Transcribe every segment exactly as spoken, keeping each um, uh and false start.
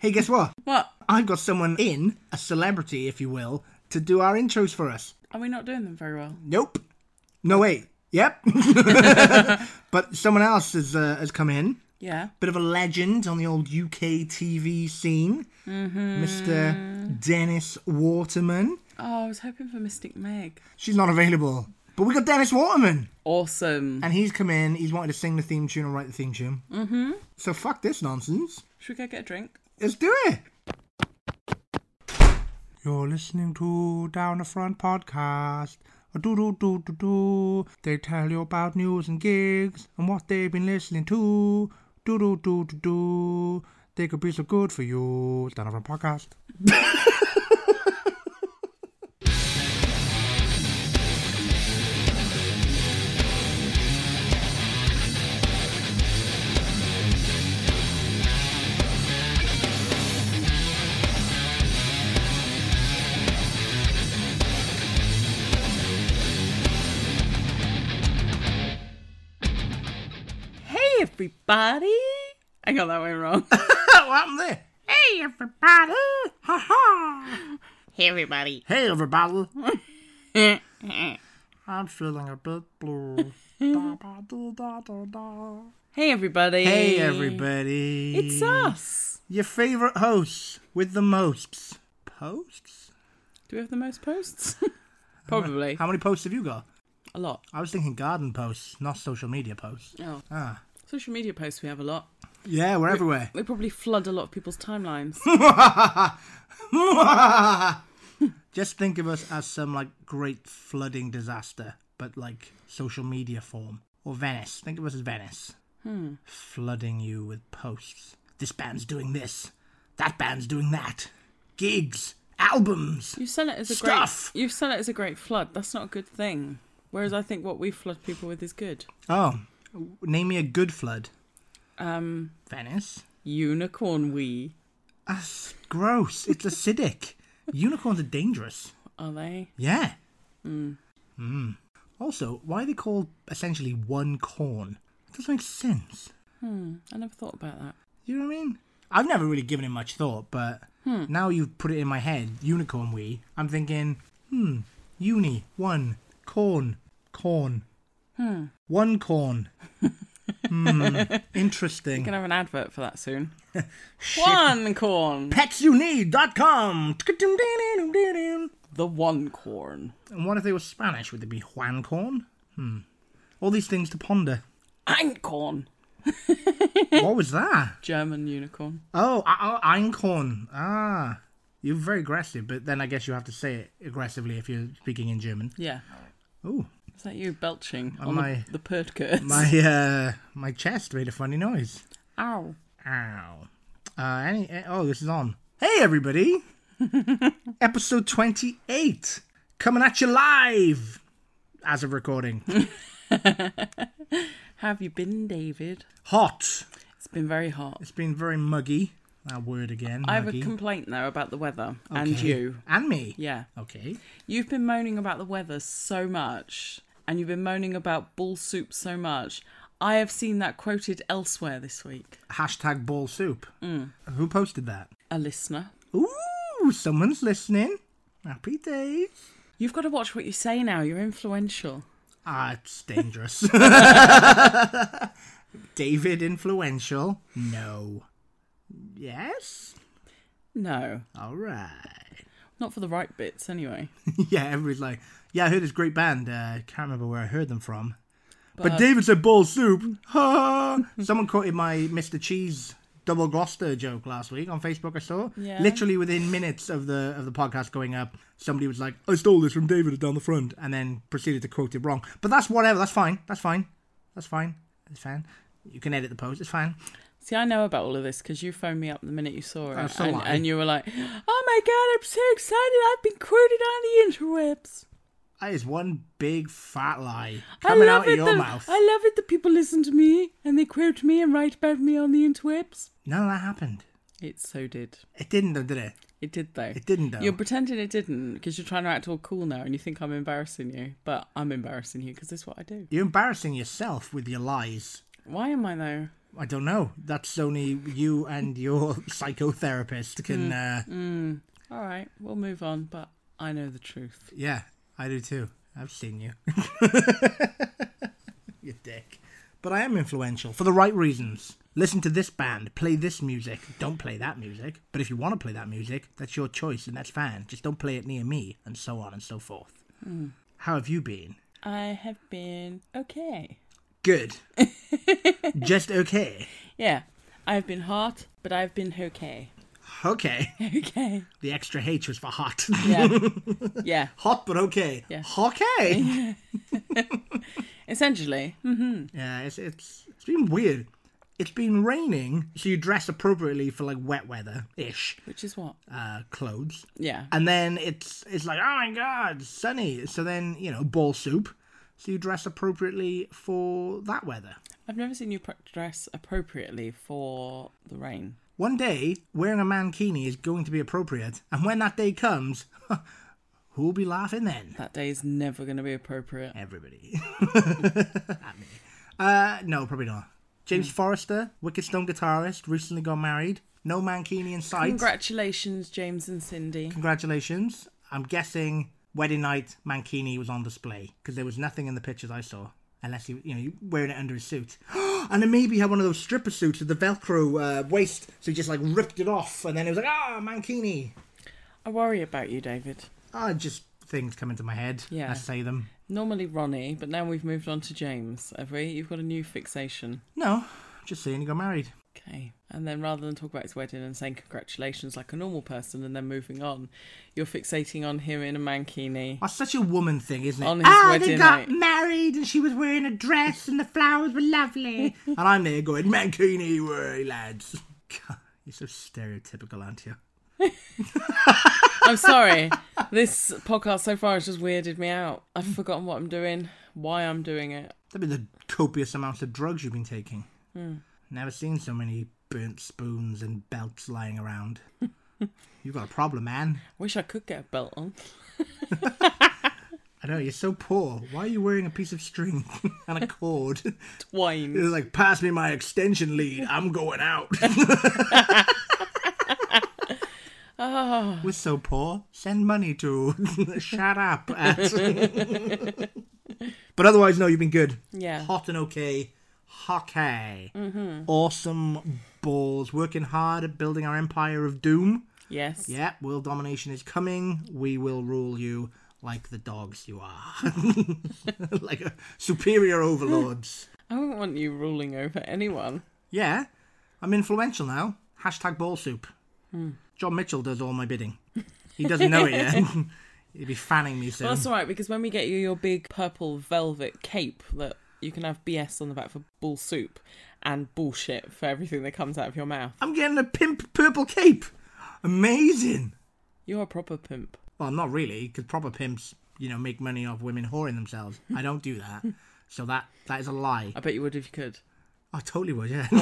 Hey, guess what? What? I've got someone in, a celebrity, if you will, to do our intros for us. Are we not doing them very well? Nope. No, wait. Yep. But someone else has, uh, has come in. Yeah. Bit of a legend on the old U K T V scene. Mm-hmm. Mister Dennis Waterman. Oh, I was hoping for Mystic Meg. She's not available. But we got Dennis Waterman. Awesome. And he's come in. He's wanted to sing the theme tune or write the theme tune. Mm-hmm. So fuck this nonsense. Should we go get a drink? Let's do it. You're listening to Down the Front Podcast. Do do do do do. They tell you about news and gigs and what they've been listening to. Do do do do do. They could be so good for you. Down the Front Podcast. Everybody. I got that one wrong. What happened there? Hey, everybody. Ha ha. Hey, everybody. Hey, everybody. I'm feeling a bit blue. Da, ba, do, da, da, da. Hey, everybody. Hey, everybody. It's us. Your favourite hosts with the mosts. Posts? Do we have the most posts? Probably. How many posts have you got? A lot. I was thinking garden posts, not social media posts. Oh. Ah. Social media posts we have a lot. Yeah, we're we, everywhere. We probably flood a lot of people's timelines. Just think of us as some, like, great flooding disaster, but, like, social media form. Or Venice. Think of us as Venice. Hmm. Flooding you with posts. This band's doing this. That band's doing that. Gigs. Albums. You sell it as a stuff. great... You sell it as a great flood. That's not a good thing. Whereas I think what we flood people with is good. Oh. Name me a good flood. Um, Venice. Unicorn wee. That's gross. It's acidic. Unicorns are dangerous. Are they? Yeah. Mm. Mm. Also, why are they called essentially one corn? It doesn't make sense. Hmm. I never thought about that. You know what I mean? I've never really given it much thought, but hmm. now you've put it in my head, unicorn wee. I'm thinking, hmm, uni, one, corn, corn. Hmm. One corn. Hmm. Interesting. You can have an advert for that soon. One corn. pets you need dot com. The one corn. And what if they were Spanish? Would they be Juan corn? Hmm. All these things to ponder. Einkorn. What was that? German unicorn. Oh, oh, Einkorn. Ah. You're very aggressive, but then I guess you have to say it aggressively if you're speaking in German. Yeah. Ooh. Is that you belching Uh, on my- the, the pert curds? My uh, my chest made a funny noise. Ow. Ow. Uh, any, oh, this is on. Hey, everybody. Episode twenty-eight. Coming at you live. As of recording. How have you been, David? Hot. It's been very hot. It's been very muggy. That word again. I have a muggy. complaint, though, about the weather. And Okay. you. And me. Yeah. Okay. You've been moaning about the weather so much. And you've been moaning about ball soup so much. I have seen that quoted elsewhere this week. Hashtag ball soup. Mm. Who posted that? A listener. Ooh, someone's listening. Happy days. You've got to watch what you say now. You're influential. Ah, it's dangerous. David influential? No. Yes? No. All right. Not for the right bits, anyway. Yeah, everybody's like, yeah, I heard this great band. Uh, can't remember where I heard them from. But, But- David said ball soup. Ha! Someone quoted my Mister Cheese double Gloucester joke last week on Facebook, I saw. Yeah. Literally within minutes of the of the podcast going up, somebody was like, I stole this from David down the front, and then proceeded to quote it wrong. But that's whatever. That's fine. That's fine. That's fine. It's fine. You can edit the post. It's fine. See, I know about all of this because you phoned me up the minute you saw it. That's a and, lie. and you were like, oh my God, I'm so excited. I've been quoted on the interwebs. That is one big fat lie I coming love out of it your that, mouth. I love it that people listen to me and they quote me and write about me on the interwebs. None of that happened. It so did. It didn't though, did it? It did, though. It didn't though. You're pretending it didn't because you're trying to act all cool now and you think I'm embarrassing you. But I'm embarrassing you because this is what I do. You're embarrassing yourself with your lies. Why am I, though? I don't know. That's only you and your psychotherapist can... Mm. Uh, Mm. All right, we'll move on, but I know the truth. yeah, I do too. I've seen you. You dick. But I am influential for the right reasons. Listen to this band, play this music. Don't play that music. But if you want to play that music, that's your choice and that's fine. Just don't play it near me, and so on and so forth. Mm. How have you been? I have been okay. Good. Just okay. Yeah, I've been hot, but I've been okay. Okay. Okay. The extra H was for hot. Yeah. Yeah. Hot, but okay. Yeah. Okay. Essentially. Mm-hmm. Yeah, it's, it's it's been weird. It's been raining, so you dress appropriately for like wet weather-ish. Which is what? Uh, clothes. Yeah. And then it's it's like, oh my god, sunny. So then, you know, ball soup. So you dress appropriately for that weather. I've never seen you pro- dress appropriately for the rain. One day, wearing a mankini is going to be appropriate. And when that day comes, who will be laughing then? That day is never going to be appropriate. Everybody. At me. Uh, no, probably not. James mm. Forrester, Wicked Stone guitarist, recently got married. No mankini in sight. Congratulations, James and Cindy. Congratulations. I'm guessing wedding night mankini was on display because there was nothing in the pictures I saw. Unless he, you know, you wearing it under his suit. And then maybe he had one of those stripper suits with the Velcro uh, waist, so he just like ripped it off, and then it was like, ah, mankini. I worry about you, David. Ah, just things come into my head. Yeah. I say them. Normally Ronnie, but now we've moved on to James, have we? You've got a new fixation. No, just saying he got married. Okay. And then rather than talk about his wedding and saying congratulations like a normal person and then moving on, you're fixating on him in a mankini. That's such a woman thing, isn't it? On his ah, wedding they got night. married and she was wearing a dress and the flowers were lovely. And I'm there going, mankini, way, lads. God, you're so stereotypical, aren't you? I'm sorry. This podcast so far has just weirded me out. I've forgotten what I'm doing, why I'm doing it. That'd be the copious amounts of drugs you've been taking. Hmm. Never seen so many burnt spoons and belts lying around. You've got a problem, man. Wish I could get a belt on. I know, you're so poor. Why are you wearing a piece of string and a cord? Twine. It's like, pass me my extension lead. I'm going out. Oh. We're so poor. Send money to shut up. At... But otherwise, no, you've been good. Yeah. Hot and okay. Hockey. Mm-hmm. Awesome balls. Working hard at building our empire of doom. Yes. Yeah, world domination is coming. We will rule you like the dogs you are. Like a superior overlords. I wouldn't want you ruling over anyone. Yeah, I'm influential now. Hashtag ball soup. Hmm. John Mitchell does all my bidding. He doesn't know it yet. He'll be fanning me soon. Well, that's all right, because when we get you your big purple velvet cape that you can have B S on the back for bull soup and bullshit for everything that comes out of your mouth. I'm getting a pimp purple cape. Amazing. You're a proper pimp. Well, not really, because proper pimps, you know, make money off women whoring themselves. I don't do that. So that that is a lie. I bet you would if you could. I totally would, yeah.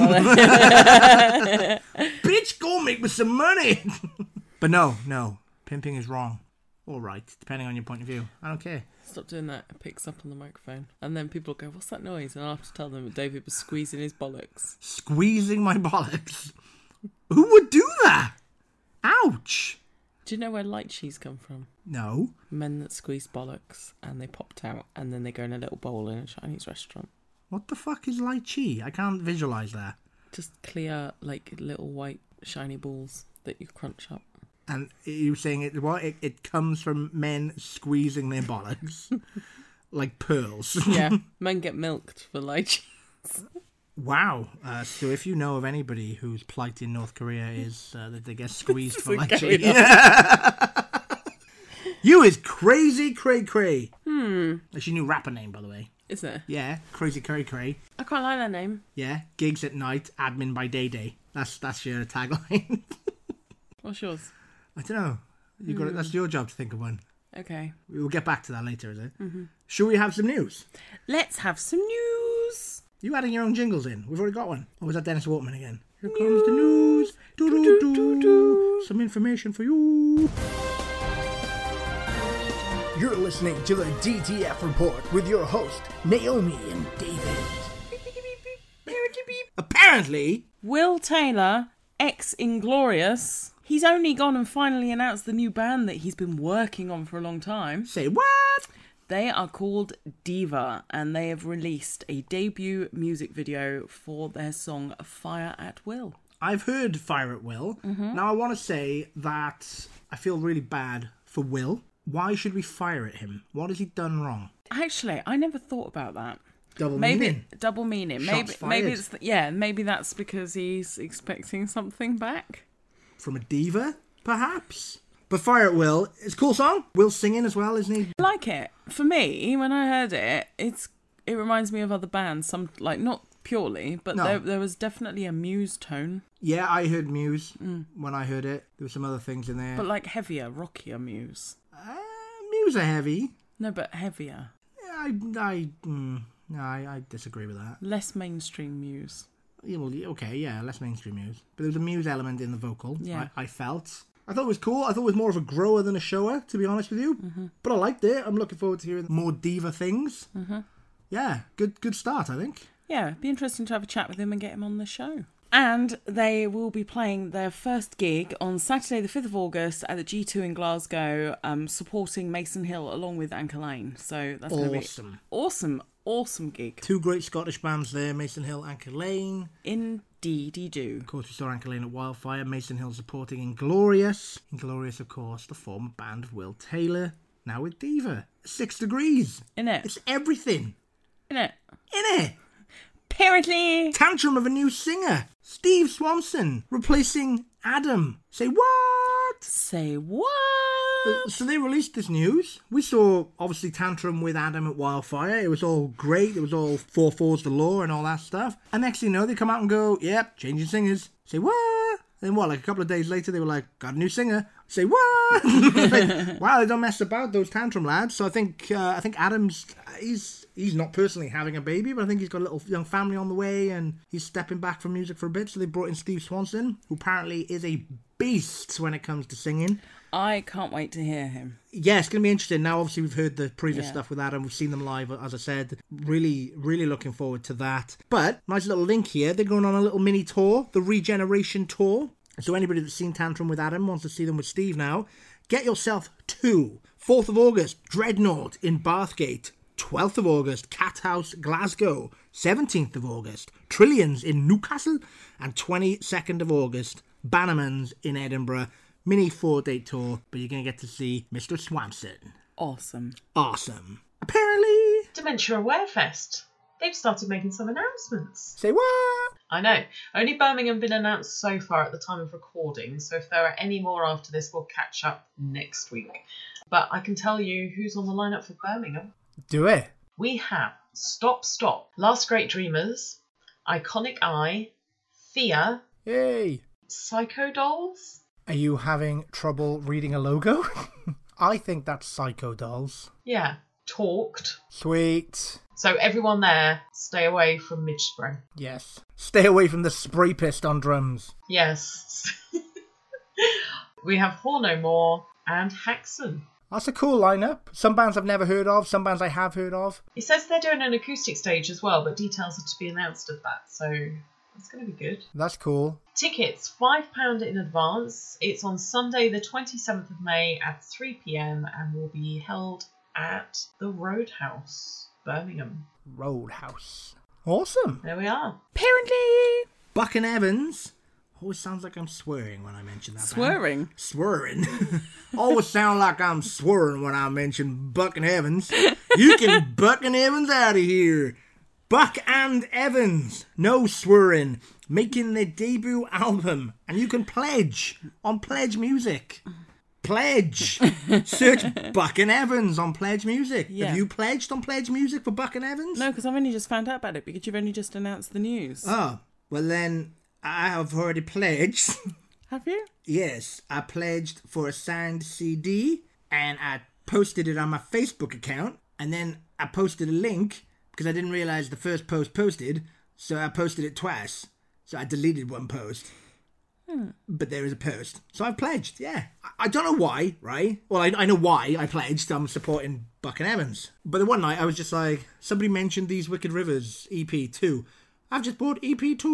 Bitch, go make me some money. But no, no. Pimping is wrong. All right, depending on your point of view. I don't care. Stop doing that. It picks up on the microphone. And then people go, what's that noise? And I'll have to tell them that David was squeezing his bollocks. Squeezing my bollocks? Who would do that? Ouch. Do you know where light cheese come from? No. Men that squeeze bollocks and they popped out and then they go in a little bowl in a Chinese restaurant. What the fuck is lychee? I can't visualise that. Just clear, like, little white shiny balls that you crunch up. And you saying it? What? It, it comes from men squeezing their bollocks like pearls. Yeah, men get milked for lychees. Wow. Uh, so if you know of anybody whose plight in North Korea is uh, that they get squeezed for lychee, you is crazy cray cray. Hmm. That's your new rapper name, by the way. Is it? Yeah, crazy cray cray. I quite like that name. Yeah, gigs at night, admin by day day. That's that's your tagline. What's yours? I don't know. You got it. That's your job to think of one. Okay. We'll get back to that later, is it? Mm-hmm. Should we have some news? Let's have some news. You adding your own jingles in? We've already got one. Or was that Dennis Waterman again? Here comes the news. Do do do do. Some information for you. You're listening to the D T F Report with your host, Naomi and David. Apparently. apparently, Will Taylor, ex-Inglorious, he's only gone and finally announced the new band that he's been working on for a long time. say what? They are called Diva, and they have released a debut music video for their song Fire at Will. I've heard Fire at Will. Mm-hmm. Now I want to say that I feel really bad for Will. Why should we fire at him? What has he done wrong? Actually, I never thought about that. Double maybe, meaning. Double meaning. Shots maybe fired. maybe it's th- yeah, maybe that's because he's expecting something back. From a diva, perhaps? But Fire at Will, it's a cool song. Will's singing as well, isn't he? I like it. For me, when I heard it, it's it reminds me of other bands. Some like not purely, but No. there there was definitely a Muse tone, Yeah, I heard Muse when I heard it. There were some other things in there. but like heavier, rockier Muse. Uh, Muse are heavy. No, but heavier, I, I, mm, no, I, I disagree with that. less mainstream Muse. Yeah, well, okay, yeah, less mainstream Muse. But there was a Muse element in the vocal, Yeah. I, I felt. I thought it was cool. I thought it was more of a grower than a shower, to be honest with you. Mm-hmm. But I liked it. I'm looking forward to hearing more diva things. Mm-hmm. Yeah, good good start, I think. Yeah, it'd be interesting to have a chat with him and get him on the show. And they will be playing their first gig on Saturday the fifth of August at the G two in Glasgow, um, supporting Mason Hill along with Anchor Lane. So that's going to be Awesome. awesome, awesome gig. Two great Scottish bands there, Mason Hill, Anchor Lane. Indeedy do. Of course, we saw Anchor Lane at Wildfire. Mason Hill supporting Inglorious. Inglorious, of course, the former band of Will Taylor. Now with Diva. Six Degrees. Innit? It's everything. Innit? Innit? Apparently. Tantrum of a new singer. Steve Swanson replacing Adam. Say what? Say what? So they released this news. We saw, obviously, Tantrum with Adam at Wildfire. It was all great. It was all four fours the law and all that stuff. And next thing you know, they come out and go, yep, changing singers. Say what? Then what, like a couple of days later, they were like, got a new singer. Say what? Like, wow, they don't mess about, those Tantrum lads. So I think uh, I think Adam's, he's he's not personally having a baby, but I think he's got a little young family on the way and he's stepping back from music for a bit. So they brought in Steve Swanson, who apparently is a beast when it comes to singing. I can't wait to hear him. Yeah, it's going to be interesting. Now, obviously, we've heard the previous Yeah. stuff with Adam. We've seen them live, as I said. Really, really looking forward to that. But, nice little link here. They're going on a little mini tour, the Regeneration Tour. So anybody that's seen Tantrum with Adam wants to see them with Steve now. Get yourself two. fourth of August, Dreadnought in Bathgate. twelfth of August, Cat House, Glasgow. seventeenth of August, Trillions in Newcastle. And twenty-second of August, Bannerman's in Edinburgh. Mini four-day tour, but you're going to get to see Mister Swanson. Awesome. Awesome. Apparently... Dementia Aware Fest. They've started making some announcements. Say what? I know. Only Birmingham have been announced so far at the time of recording, so if there are any more after this, we'll catch up next week. But I can tell you who's on the lineup for Birmingham. Do it. We have Stop Stop, Last Great Dreamers, Iconic Eye, Thea, Yay. Psycho Dolls. Are you having trouble reading a logo? I think that's Psycho Dolls. Yeah, Talked. Sweet. So everyone there, stay away from Midge Spray. Yes. Stay away from the spray pist on drums. Yes. We have Four No More and Haxon. That's a cool lineup. Some bands I've never heard of, some bands I have heard of. It says they're doing an acoustic stage as well, but details are to be announced of that, so it's going to be good. That's cool. Tickets, five pounds in advance. It's on Sunday the twenty-seventh of May at three p.m. and will be held at the Roadhouse, Birmingham. Roadhouse. Awesome. There we are. Apparently. Buck and Evans. Always sounds like I'm swearing when I mention that band. Swearing. Swearing. Always sound like I'm swearing when I mention Buck and Evans. You can Buck and Evans out of here. Buck and Evans. No swearing. Making their debut album. And you can pledge on Pledge Music. Pledge. Search Buck and Evans on Pledge Music. Yeah. Have you pledged on Pledge Music for Buck and Evans? No, because I've only just found out about it because you've only just announced the news. Oh, well then, I have already pledged. Have you? Yes, I pledged for a signed C D, and I posted it on my Facebook account, and then I posted a link, because I didn't realise the first post posted, so I posted it twice. So I deleted one post. Hmm. But there is a post. So I've pledged, yeah. I, I don't know why, right? Well, I, I know why I pledged. I'm supporting Buck and Evans. But the one night I was just like, somebody mentioned These Wicked Rivers E P two. I've just bought E P two.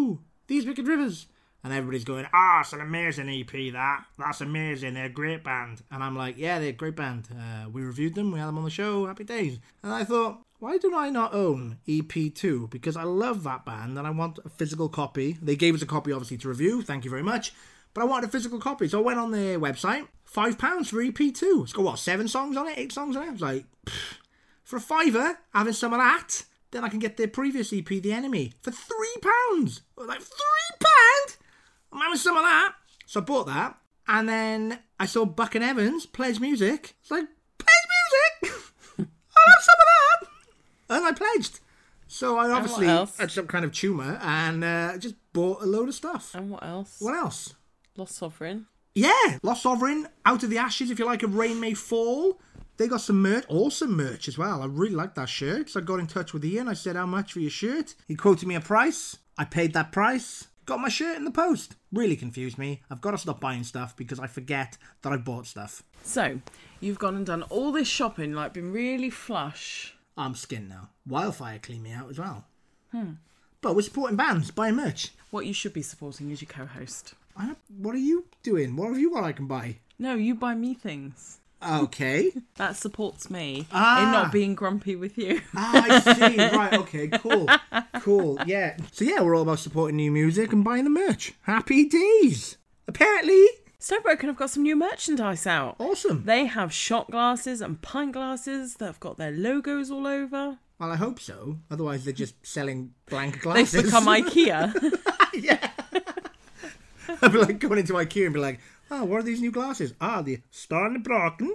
These Wicked Rivers. And everybody's going, ah, oh, it's an amazing E P, that. That's amazing. They're a great band. And I'm like, yeah, they're a great band. Uh, we reviewed them. We had them on the show. Happy days. And I thought, why do I not own E P two? Because I love that band and I want a physical copy. They gave us a copy, obviously, to review. Thank you very much. But I wanted a physical copy. So I went on their website. Five pounds for E P two. It's got, what, seven songs on it? Eight songs on it? I was like, pfft, for a fiver, having some of that, then I can get their previous E P, The Enemy, for three pounds. I was like, three pounds? I'm having some of that. So I bought that. And then I saw Buck and Evans, Pledge Music. It's like, Pledge Music? I'll have some of that. And I pledged. So I obviously had some kind of tumour and uh, just bought a load of stuff. And what else? What else? Lost Sovereign. Yeah, Lost Sovereign, Out of the Ashes, if you like, of Rain May Fall. They got some merch, awesome merch as well. I really like that shirt. So I got in touch with Ian. I said, how much for your shirt? He quoted me a price. I paid that price. Got my shirt in the post. Really confused me. I've got to stop buying stuff because I forget that I bought stuff. So, you've gone and done all this shopping, like been really flush. I'm skinned now. Wildfire cleaned me out as well. Hmm. But we're supporting bands, buying merch. What you should be supporting is your co-host. I, what are you doing? What have you got I can buy? No, you buy me things. Okay. That supports me ah. in not being grumpy with you. ah, I see. Right, okay, cool. Cool, yeah. So yeah, we're all about supporting new music and buying the merch. Happy days. Apparently. Stowbroken have got some new merchandise out. Awesome. They have shot glasses and pint glasses that have got their logos all over. Well, I hope so. Otherwise they're just selling blank glasses. They've become IKEA. Yeah. I'd be like going into IKEA and be like, oh, what are these new glasses? Ah, the Starner Brocken.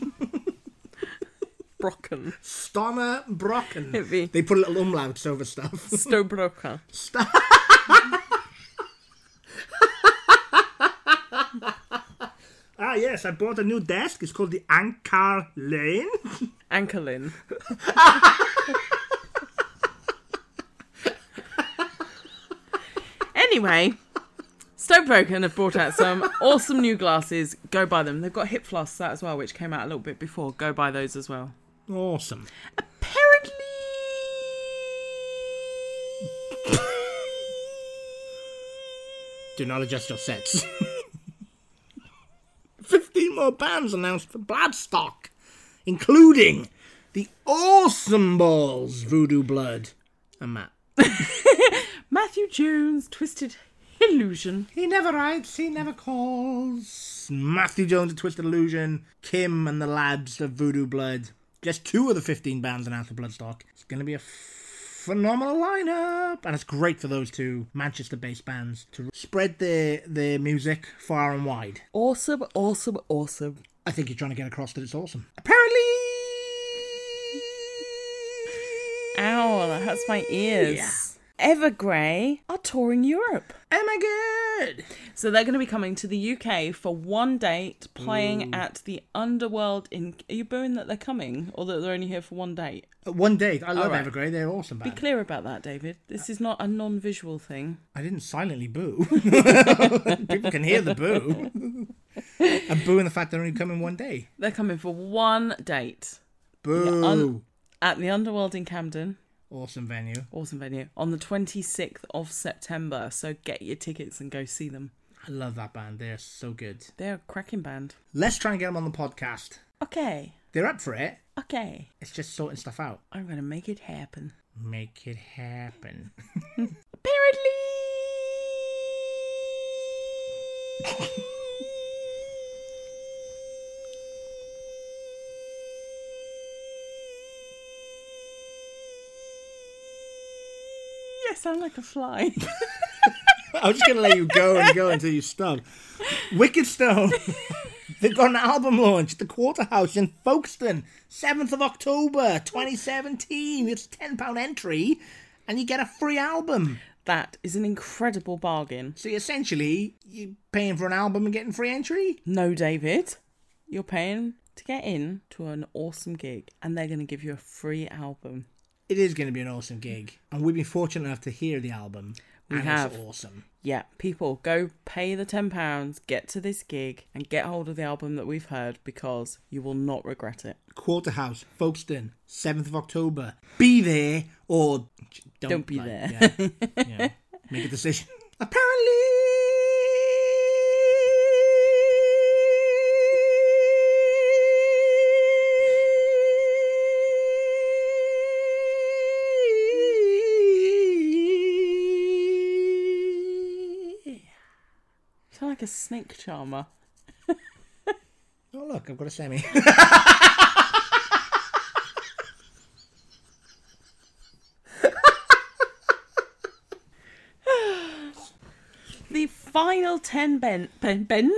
Brocken. Starner Brocken. It'd be they put little umlauts over stuff. Stowbroken. St- ah, yes, I bought a new desk. It's called the Anchor Lane. Anchorlin. Anyway, Stowbroken have brought out some awesome new glasses. Go buy them. They've got hip flasks out as well, which came out a little bit before. Go buy those as well. Awesome. Apparently... Do not adjust your sets. fifteen more bands announced for Bloodstock, including the Awesome Balls, Voodoo Blood, and Matt. Matthew Jones, Twisted Illusion. He never writes, he never calls. Matthew Jones of Twisted Illusion, Kim and the lads of Voodoo Blood. Just two of the fifteen bands announced for Bloodstock. It's going to be a phenomenal lineup, and it's great for those two Manchester-based bands to spread their their music far and wide. Awesome, awesome, awesome. I think you're trying to get across that it's awesome. Apparently... Ow, that hurts my ears. Yeah. Evergrey are touring Europe. Oh my god! So they're going to be coming to the U K for one date, playing Ooh. at the Underworld in... Are you booing that they're coming, or that they're only here for one date? Uh, one date. I love right. Evergrey. They're awesome Be band. clear about that, David. This is not a non-visual thing. I didn't silently boo. People can hear the boo. I'm booing the fact they're only coming one day. They're coming for one date. Boo. The un- at the Underworld in Camden. Awesome venue. Awesome venue. On the twenty-sixth of September. So get your tickets and go see them. I love that band. They're so good. They're a cracking band. Let's try and get them on the podcast. Okay. They're up for it. Okay. It's just sorting stuff out. I'm going to make it happen. Make it happen. Apparently... I sound like a fly. I was just going to let you go and go until you stop. Wicked Stone. They've got an album launch at the Quarterhouse in Folkestone, seventh of October, twenty seventeen. It's a ten pound entry, and you get a free album. That is an incredible bargain. So essentially, you're paying for an album and getting free entry? No, David. You're paying to get in to an awesome gig, and they're going to give you a free album. It is going to be an awesome gig, and we've been fortunate enough to hear the album. We and have. It's awesome. Yeah, people, go pay the ten pounds, get to this gig, and get hold of the album that we've heard, because you will not regret it. Quarterhouse, Folkestone, seventh of October. Be there, or don't, Don't be like, there. Yeah, yeah. Make a decision. Apparently... You sound like a snake charmer. Oh, look, I've got a semi. The final ten ben, ben bens.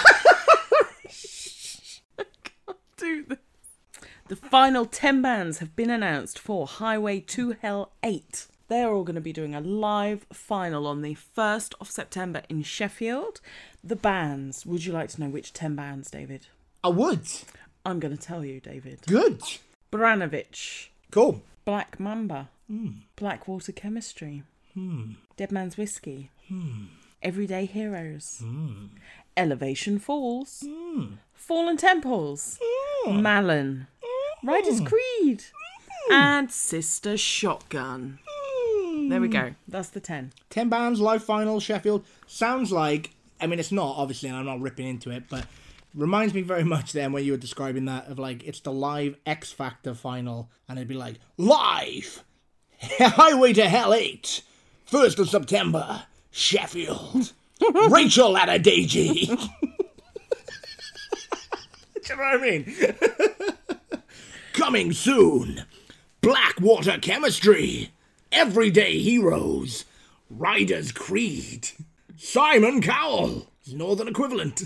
I can't do this. The final ten bands have been announced for Highway to Hell eight. They're all going to be doing a live final on the first of September in Sheffield. The bands. Would you like to know which ten bands, David? I would. I'm going to tell you, David. Good. Branovich. Cool. Black Mamba. Mm. Blackwater Chemistry. Hmm. Dead Man's Whiskey. Hmm. Everyday Heroes. Mm. Elevation Falls. Mm. Fallen Temples. Mm. Malin. Mm. Riders Creed. Mm. And Sister Shotgun. Mm. There we go. That's the ten. Ten bands, live final, Sheffield. Sounds like, I mean, it's not, obviously, and I'm not ripping into it, but reminds me very much then when you were describing that of like, it's the live X Factor final, and it'd be like, live! Highway to Hell eight, first of September, Sheffield. Rachel Adedeji. Do you know what I mean? Coming soon, Blackwater Chemistry, Everyday Heroes, Riders Creed, Simon Cowell, his northern equivalent.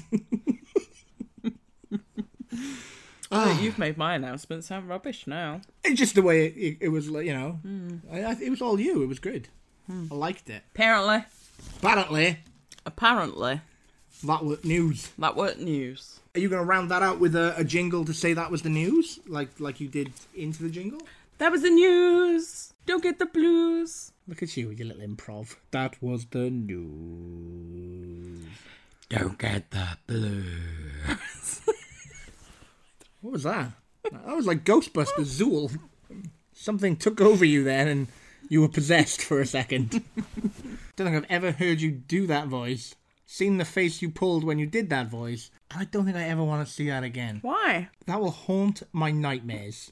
Oh, you've made my announcement sound rubbish now. It's just the way it, it, it was, like, you know. Mm. I, I, it was all you. It was good. Mm. I liked it. Apparently. Apparently. Apparently. That was news. That weren't news. Are you going to round that out with a, a jingle to say that was the news? Like like you did into the jingle? That was the news. Don't get the blues. Look at you with your little improv. That was the news. Don't get the blues. What was that? That was like Ghostbusters, Zool. Something took over you then and you were possessed for a second. Don't think I've ever heard you do that voice. Seen the face you pulled when you did that voice. I don't think I ever want to see that again. Why? That will haunt my nightmares.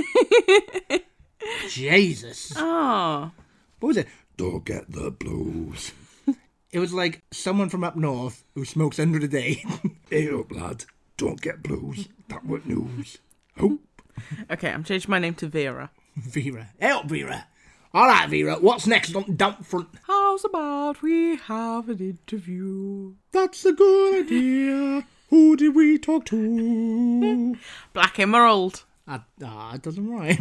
Jesus. Oh. What was it? Don't get the blues. It was like someone from up north who smokes under a day. Hey up, lad. Don't get blues. That what news. Hope. Okay, I'm changing my name to Vera. Vera. Hey up, Vera. All right, Vera. What's next on Dump Front? How's about we have an interview? That's a good idea. Who did we talk to? Black Emerald. Ah, uh, it doesn't rhyme.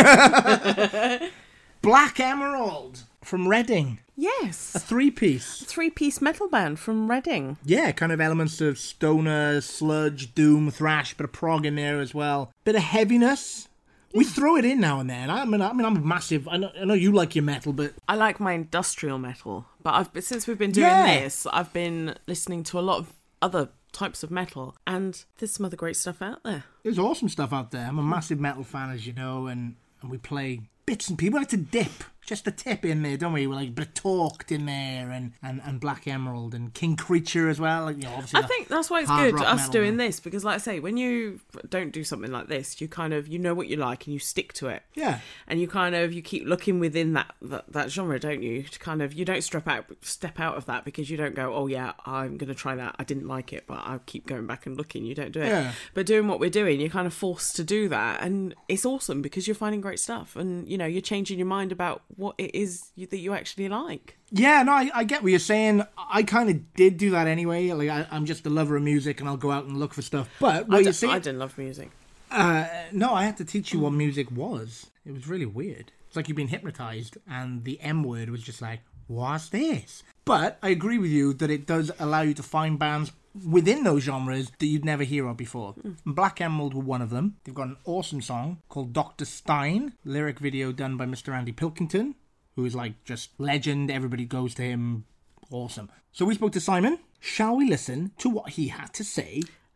Black Emerald from Reading. Yes. A three-piece. Three-piece metal band from Reading. Yeah, kind of elements of stoner, sludge, doom, thrash, bit of prog in there as well. Bit of heaviness. We throw it in now and then. I mean, I mean, I'm a massive. I know, I know you like your metal, but I like my industrial metal. But I've since we've been doing yeah. this, I've been listening to a lot of other types of metal, and there's some other great stuff out there. There's awesome stuff out there. I'm a massive metal fan, as you know, and, and we play bits and pieces. We like to dip, just a tip in there, don't we? We like a bit of Talked in there, and, and, and Black Emerald, and King Creature as well. Like, you know, obviously I think that's why it's hard good rock us metal, doing man. this, because like I say, when you don't do something like this, you kind of, you know what you like and you stick to it. Yeah. And you kind of, you keep looking within that, that, that genre, don't you? To kind of, you don't step out, step out of that because you don't go, oh yeah, I'm going to try that. I didn't like it, but I'll keep going back and looking. You don't do it. Yeah. But doing what we're doing, you're kind of forced to do that. And it's awesome because you're finding great stuff. And, you know, you're changing your mind about what it is you, that you actually like. Yeah, no, I, I get what you're saying. I kind of did do that anyway. Like, I, I'm just a lover of music, and I'll go out and look for stuff. But what I you d- see, I didn't love music. Uh, no, I had to teach you what music was. It was really weird. It's like you've been hypnotized, and the M word was just like, what's this? But I agree with you that it does allow you to find bands within those genres that you'd never hear of before. Mm. Black Emerald were one of them. They've got an awesome song called Doctor Stein, lyric video done by Mister Andy Pilkington, who is like just legend. Everybody goes to him. Awesome. So we spoke to Simon. Shall we listen to what he had to say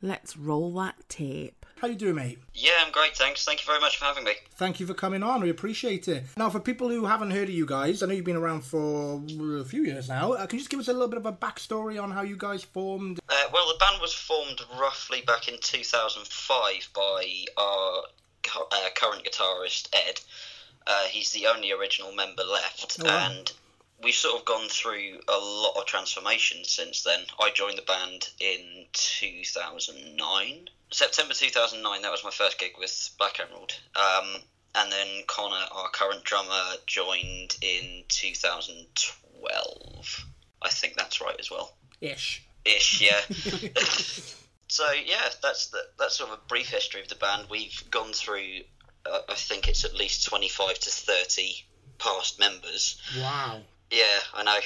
Let's roll that tape. How you doing, mate? Yeah, I'm great, thanks. Thank you very much for having me. Thank you for coming on. We appreciate it. Now, for people who haven't heard of you guys, I know you've been around for a few years now. Uh, can you just give us a little bit of a backstory on how you guys formed? Uh, well, the band was formed roughly back in two thousand five by our uh, current guitarist, Ed. Uh, he's the only original member left, oh, wow. and we've sort of gone through a lot of transformations since then. I joined the band in two thousand nine. September two thousand nine, that was my first gig with Black Emerald. Um, and then Connor, our current drummer, joined in two thousand twelve. I think that's right as well. Ish. Ish, yeah. So, yeah, that's the, that's sort of a brief history of the band. We've gone through, uh, I think it's at least twenty-five to thirty past members. Wow. Yeah, I know.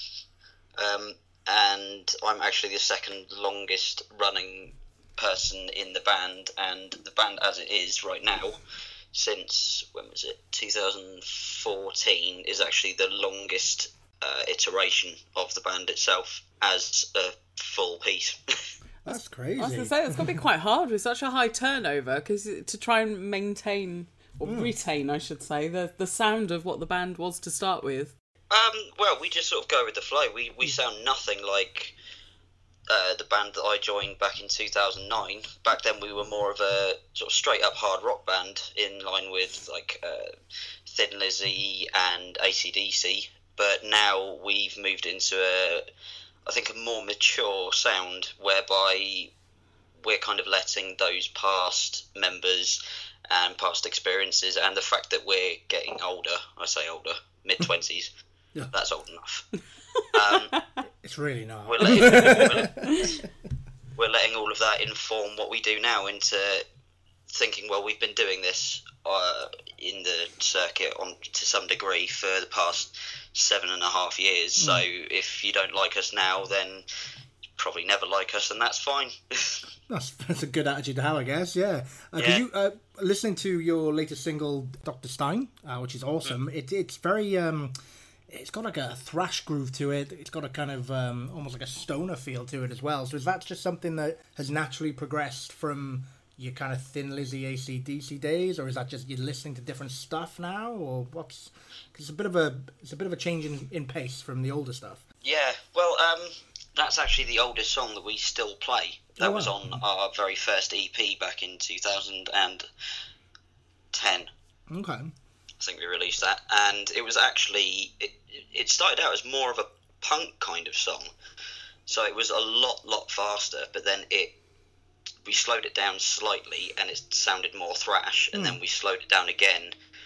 um, and I'm actually the second longest running person in the band, and the band as it is right now, since, when was it, two thousand fourteen, is actually the longest uh, iteration of the band itself as a full piece. That's crazy. I was going to say, it's got to be quite hard with such a high turnover, because to try and maintain, or mm. retain, I should say, the, the sound of what the band was to start with. Um, well, we just sort of go with the flow. We, we sound nothing like Uh, the band that I joined back in two thousand nine. Back then we were more of a sort of straight up hard rock band in line with like uh, Thin Lizzy and A C D C, but now we've moved into a, I think, a more mature sound whereby we're kind of letting those past members and past experiences and the fact that we're getting older, I say older, mid-twenties, yeah. That's old enough. Um, it's really not. We're letting, we're, we're letting all of that inform what we do now into thinking, well, we've been doing this uh, in the circuit on to some degree for the past seven and a half years. Mm. So if you don't like us now, then you probably never like us, and that's fine. that's, that's a good attitude to have, I guess, yeah. Uh, yeah. You, uh, listening to your latest single, Doctor Stein, uh, which is awesome, mm. it, it's very... Um, it's got like a thrash groove to it. It's got a kind of um, almost like a stoner feel to it as well. So is that just something that has naturally progressed from your kind of Thin Lizzy A C D C days, or is that just you're listening to different stuff now, or what's? Cause it's a bit of a it's a bit of a change in, in pace from the older stuff. Yeah, well, um, that's actually the oldest song that we still play. That oh, wow. was on our very first E P back in two thousand ten. Okay. I think we released that, and it was actually it, it started out as more of a punk kind of song, so it was a lot lot faster, but then it we slowed it down slightly and it sounded more thrash, and mm. then we slowed it down again.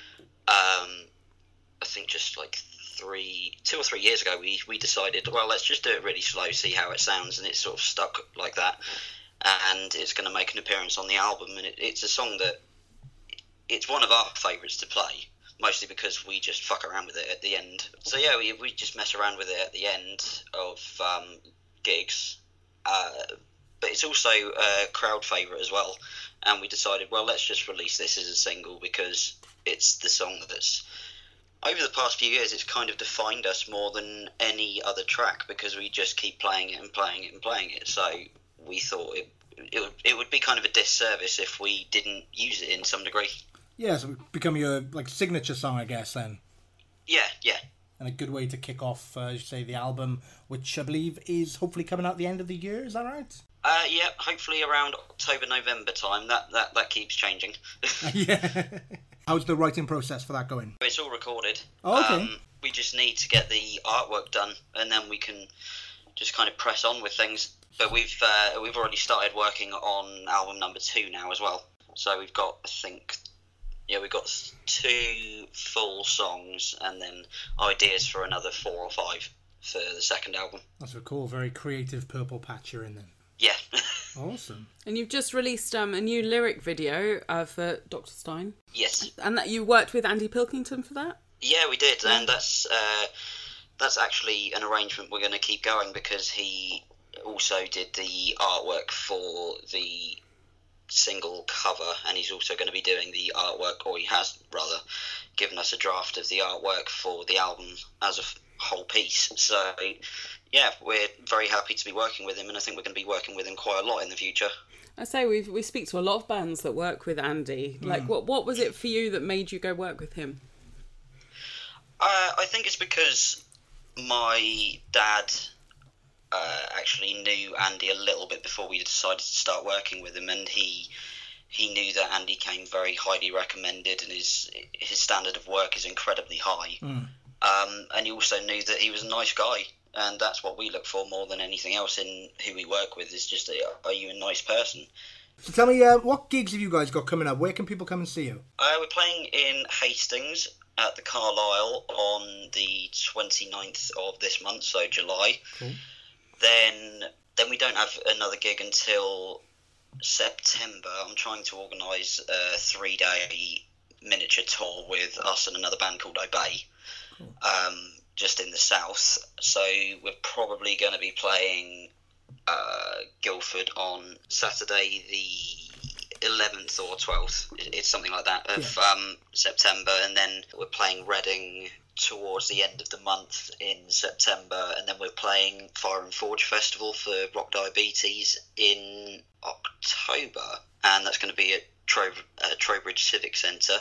um I think just like three two or three years ago we we decided, well, let's just do it really slow, see how it sounds, and it sort of stuck like that, and it's going to make an appearance on the album, and it, it's a song that it's one of our favourites to play, mostly because we just fuck around with it at the end. So yeah, we we just mess around with it at the end of um, gigs. Uh, but it's also a crowd favourite as well. And we decided, well, let's just release this as a single because it's the song that's... Over the past few years, it's kind of defined us more than any other track because we just keep playing it and playing it and playing it. So we thought it, it, would, it would be kind of a disservice if we didn't use it in some degree. Yeah, so it become your like signature song, I guess, then. Yeah, yeah. And a good way to kick off, uh, as you say, the album, which I believe is hopefully coming out at the end of the year. Is that right? Uh, yeah, hopefully around October, November time. That that, that keeps changing. Yeah. How's the writing process for that going? It's all recorded. Oh, okay. Um, we just need to get the artwork done, and then we can just kind of press on with things. But we've uh, we've already started working on album number two now as well. So we've got, I think... Yeah, we've got two full songs and then ideas for another four or five for the second album. That's a cool, very creative purple patch you're in then. Yeah. Awesome. And you've just released um, a new lyric video uh, for Doctor Stein. Yes. And that you worked with Andy Pilkington for that? Yeah, we did, and that's uh, that's actually an arrangement we're going to keep going because he also did the artwork for the single cover, and he's also going to be doing the artwork, or he has rather given us a draft of the artwork for the album as a f- whole piece. So yeah, we're very happy to be working with him, and I think we're going to be working with him quite a lot in the future. I say we we speak to a lot of bands that work with Andy. Like, mm. what what was it for you that made you go work with him? Uh, I think it's because my dad uh, actually knew Andy a little bit before we decided to start working with him, and he he knew that Andy came very highly recommended, and his his standard of work is incredibly high. Mm. Um, and he also knew that he was a nice guy, and that's what we look for more than anything else in who we work with. Is just, are you a nice person? So tell me, uh, what gigs have you guys got coming up? Where can people come and see you? Uh, we're playing in Hastings at the Carlisle on the twenty-ninth of this month, so July. Cool. Then then we don't have another gig until September. I'm trying to organise a three-day miniature tour with us and another band called Obey, cool. um, just in the south. So we're probably going to be playing uh, Guildford on Saturday the eleventh or twelfth. It's something like that of yeah. um, September, and then we're playing Reading towards the end of the month in September, and then we're playing Fire and Forge Festival for Rock Diabetes in October, and that's going to be at Trow- uh, Trowbridge Civic Centre.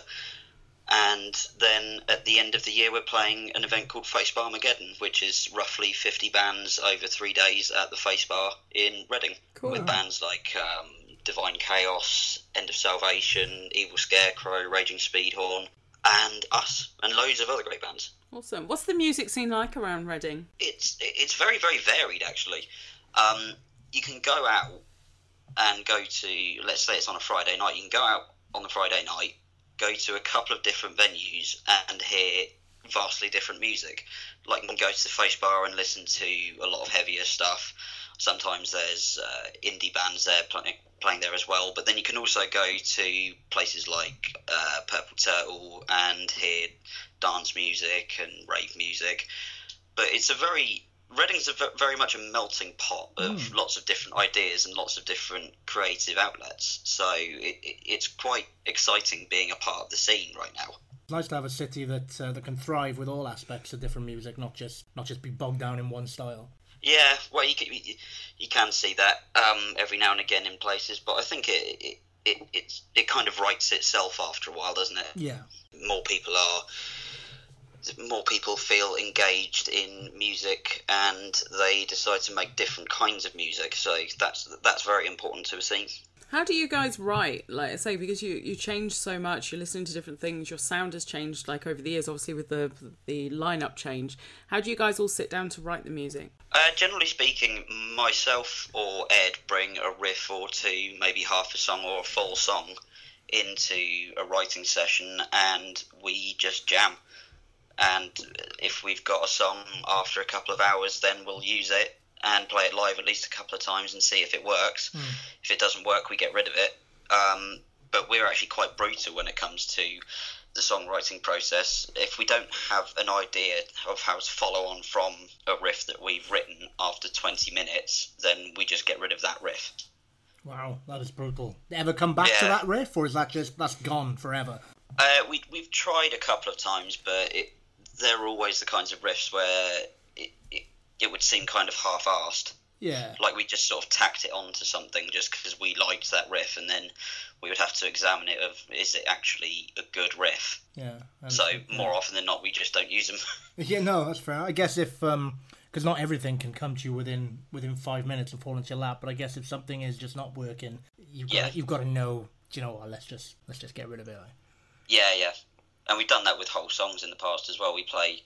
And then at the end of the year we're playing an event called Face Bar Armageddon, which is roughly fifty bands over three days at the Face Bar in Reading, cool. with bands like um, Divine Chaos, End of Salvation, Evil Scarecrow, Raging Speedhorn, and us, and loads of other great bands. Awesome. What's the music scene like around Reading? It's it's very, very varied, actually. Um, you can go out and go to, let's say it's on a Friday night, you can go out on the Friday night, go to a couple of different venues and hear vastly different music. Like, you can go to the Face Bar and listen to a lot of heavier stuff. Sometimes there's uh, indie bands there playing, playing there as well, but then you can also go to places like uh, Purple Turtle and hear dance music and rave music. But it's a very... Reading's a very much a melting pot of mm. lots of different ideas and lots of different creative outlets. So it, it, it's quite exciting being a part of the scene right now. It's nice to have a city that uh, that can thrive with all aspects of different music, not just not just be bogged down in one style. Yeah, well, you can, you can see that um, every now and again in places, but I think it it, it it it kind of writes itself after a while, doesn't it? Yeah. More people are. More people feel engaged in music, and they decide to make different kinds of music. So that's that's very important to a scene. How do you guys write? Like I say, because you, you change so much, you're listening to different things, your sound has changed like over the years, obviously with the the lineup change. How do you guys all sit down to write the music? Uh, generally speaking, myself or Ed bring a riff or two, maybe half a song or a full song, into a writing session, and we just jam. And if we've got a song after a couple of hours, then we'll use it and play it live at least a couple of times and see if it works. Mm. If it doesn't work, we get rid of it. Um, but we're actually quite brutal when it comes to the songwriting process. If we don't have an idea of how to follow on from a riff that we've written after twenty minutes, then we just get rid of that riff. Wow, that is brutal. Ever come back yeah. to that riff, or is that just that's gone forever? Uh, we we've tried a couple of times, but it. They're always the kinds of riffs where it, it it would seem kind of half-assed. Yeah. Like we just sort of tacked it onto something just because we liked that riff, and then we would have to examine it of, is it actually a good riff? Yeah. So more yeah. often than not, we just don't use them. Yeah, no, that's fair. I guess if... um, because not everything can come to you within within five minutes and fall into your lap, but I guess if something is just not working, you've got, yeah. you've got to know, do you know what, let's just, let's just get rid of it. Like. Yeah, yeah. And we've done that with whole songs in the past as well. We play,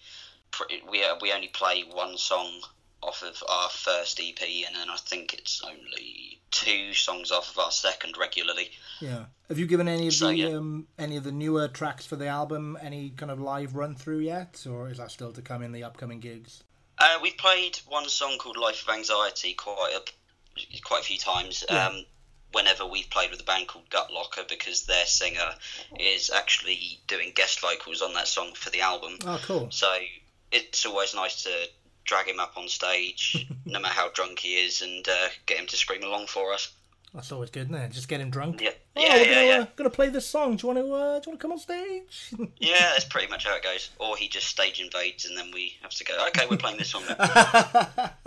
we uh, we only play one song off of our first E P, and then I think it's only two songs off of our second regularly. Yeah. Have you given any of so, the yeah. um, any of the newer tracks for the album any kind of live run through yet, or is that still to come in the upcoming gigs? Uh, we've played one song called "Life of Anxiety" quite a quite a few times. Yeah. Um, whenever we've played with a band called Gutlocker, because their singer is actually doing guest vocals on that song for the album. Oh, cool. So it's always nice to drag him up on stage, no matter how drunk he is, and uh, get him to scream along for us. That's always good, isn't it? Just get him drunk. Yeah, oh, yeah, we're yeah. gonna, yeah. Uh, gonna play this song. Do you want to? Uh, do you want to come on stage? Yeah, that's pretty much how it goes. Or he just stage invades, and then we have to go. Okay, we're playing this song now.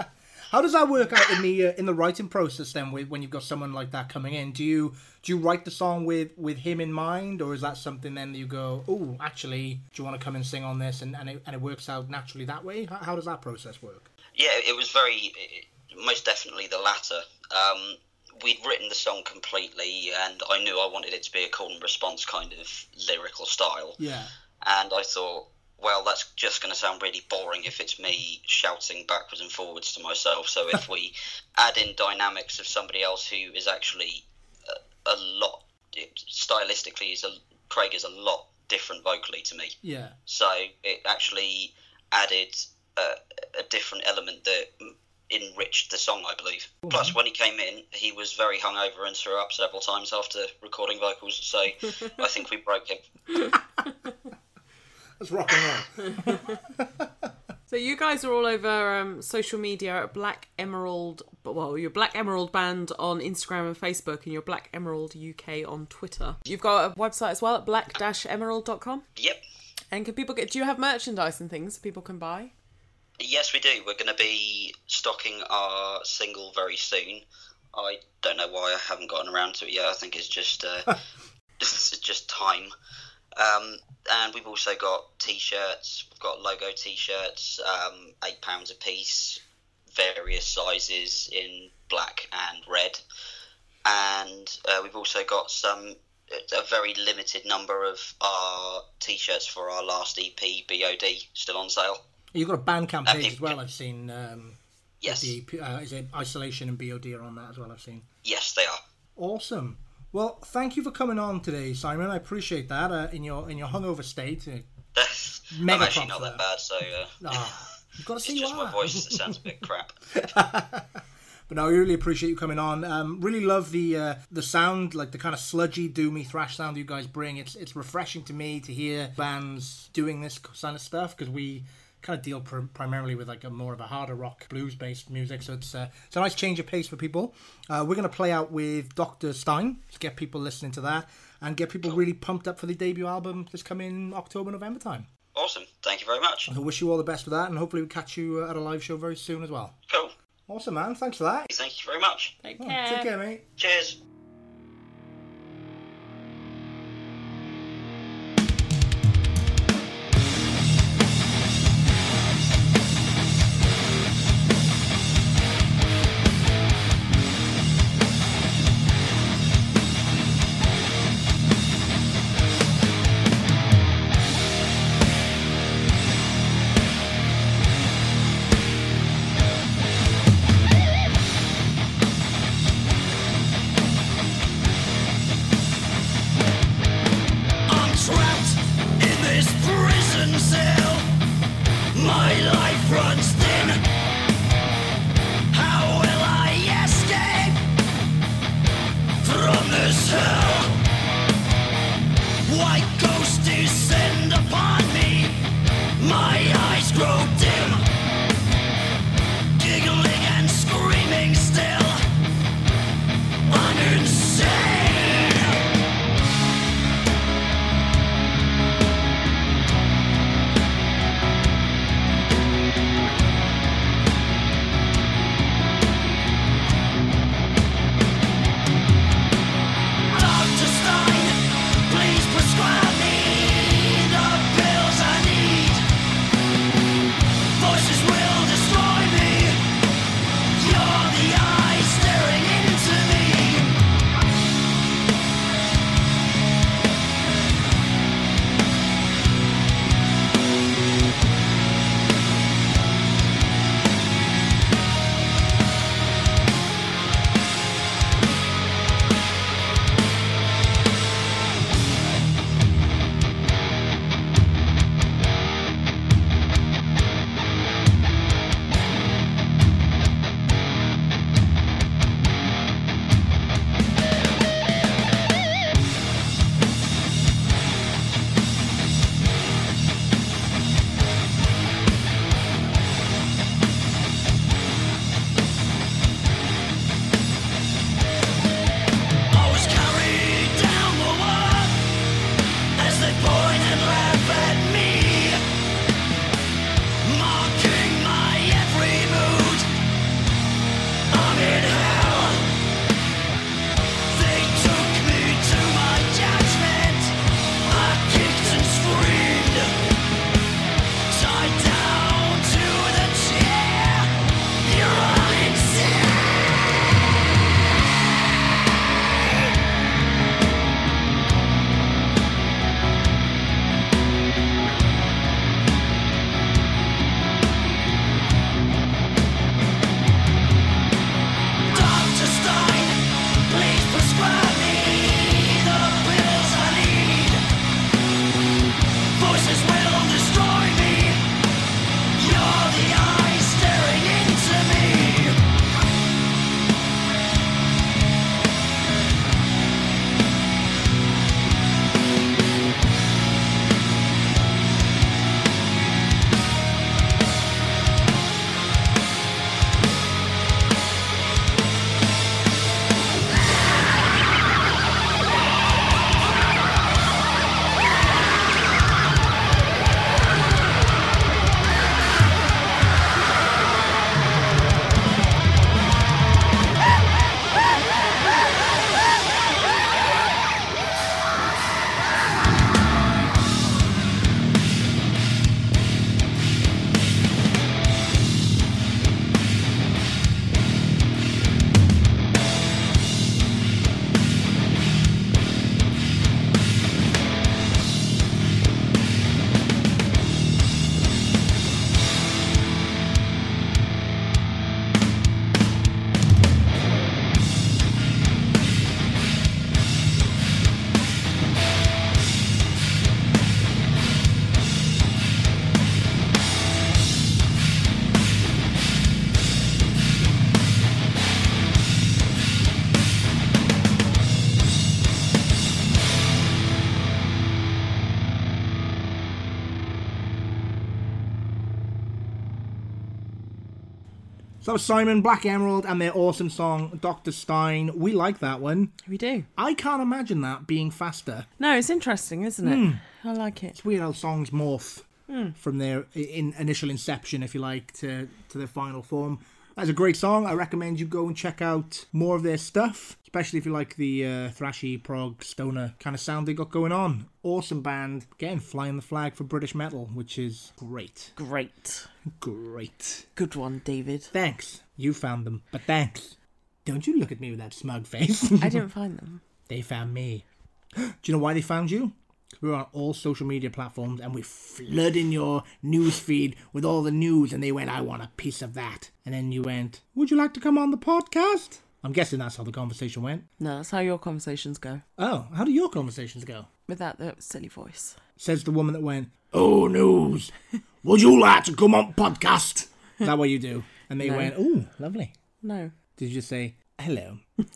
How does that work out in the uh, in the writing process then? With when you've got someone like that coming in, do you do you write the song with, with him in mind, or is that something then that you go, oh, actually, do you want to come and sing on this, and and it, and it works out naturally that way? How, how does that process work? Yeah, it was very most definitely the latter. Um, we'd written the song completely, and I knew I wanted it to be a call and response kind of lyrical style. Yeah. And I thought, well, that's just going to sound really boring if it's me shouting backwards and forwards to myself. So if we add in dynamics of somebody else who is actually a, a lot, stylistically, is a, Craig is a lot different vocally to me. Yeah. So it actually added a, a different element that enriched the song, I believe. Mm-hmm. Plus, when he came in, he was very hungover and threw up several times after recording vocals. So I think we broke him. That's rock and roll. So you guys are all over um, social media at Black Emerald, well, you're Black Emerald Band on Instagram and Facebook, and you're Black Emerald U K on Twitter. You've got a website as well at black dash emerald dot com? Yep. And can people get, do you have merchandise and things people can buy? Yes, we do. We're going to be stocking our single very soon. I don't know why I haven't gotten around to it yet. I think it's just uh, it's just time. Um, and we've also got T-shirts. We've got logo T-shirts, um, eight pounds a piece, various sizes in black and red. And uh, we've also got some a very limited number of our T-shirts for our last E P, B O D, still on sale. You've got a Bandcamp Uh, page if- as well, I've seen. Um, Yes. The, uh, is it Isolation and B O D are on that as well, I've seen. Yes, they are. Awesome. Well, thank you for coming on today, Simon. I appreciate that. Uh, in your in your hungover state. Uh, Mega I'm actually props not for that bad, so uh, ah, you've got to it's see you just my are. voice that sounds a bit crap. But no, I really appreciate you coming on. Um, really love the uh, the sound, like the kind of sludgy, doomy thrash sound you guys bring. It's it's refreshing to me to hear bands doing this kind of stuff, because we kind of deal pr- primarily with like a more of a harder rock, blues-based music. So it's uh, it's a nice change of pace for people. Uh, we're going to play out with Doctor Stein to get people listening to that and get people really pumped up for the debut album that's coming October, November time. Awesome. Thank you very much. I wish you all the best with that, and hopefully we'll catch you at a live show very soon as well. Cool. Awesome, man. Thanks for that. Thank you very much. Take Oh, care. take care, mate. Cheers. I'm trapped in this prison cell. My life runs thin. How will I escape from this hell? White ghosts descend upon me. My eyes grow dim. Giggling and screaming still. I'm insane. that was Simon, Black Emerald, and their awesome song, Doctor Stein. We like that one. We do. I can't imagine that being faster. No, it's interesting, isn't it? Mm. I like it. It's weird how songs morph Mm. from their in initial inception, if you like, to, to their final form. That's a great song. I recommend you go and check out more of their stuff, especially if you like the uh, thrashy, prog, stoner kind of sound they got going on. Awesome band. Again, flying the flag for British metal, which is great. Great. Great. Good one, David. Thanks. You found them, but thanks. Don't you look at me with that smug face. I didn't find them. They found me. Do you know why they found you? We're on all social media platforms and we're flooding your news feed with all the news, and they went, I want a piece of that. And then you went, would you like to come on the podcast? I'm guessing that's how the conversation went. No, that's how your conversations go. Oh, how do your conversations go? With that uh, silly voice. Says the woman that went, oh, news, would you like to come on podcast? Is that what you do? And they No. went, oh, lovely. No. Did you just say, hello?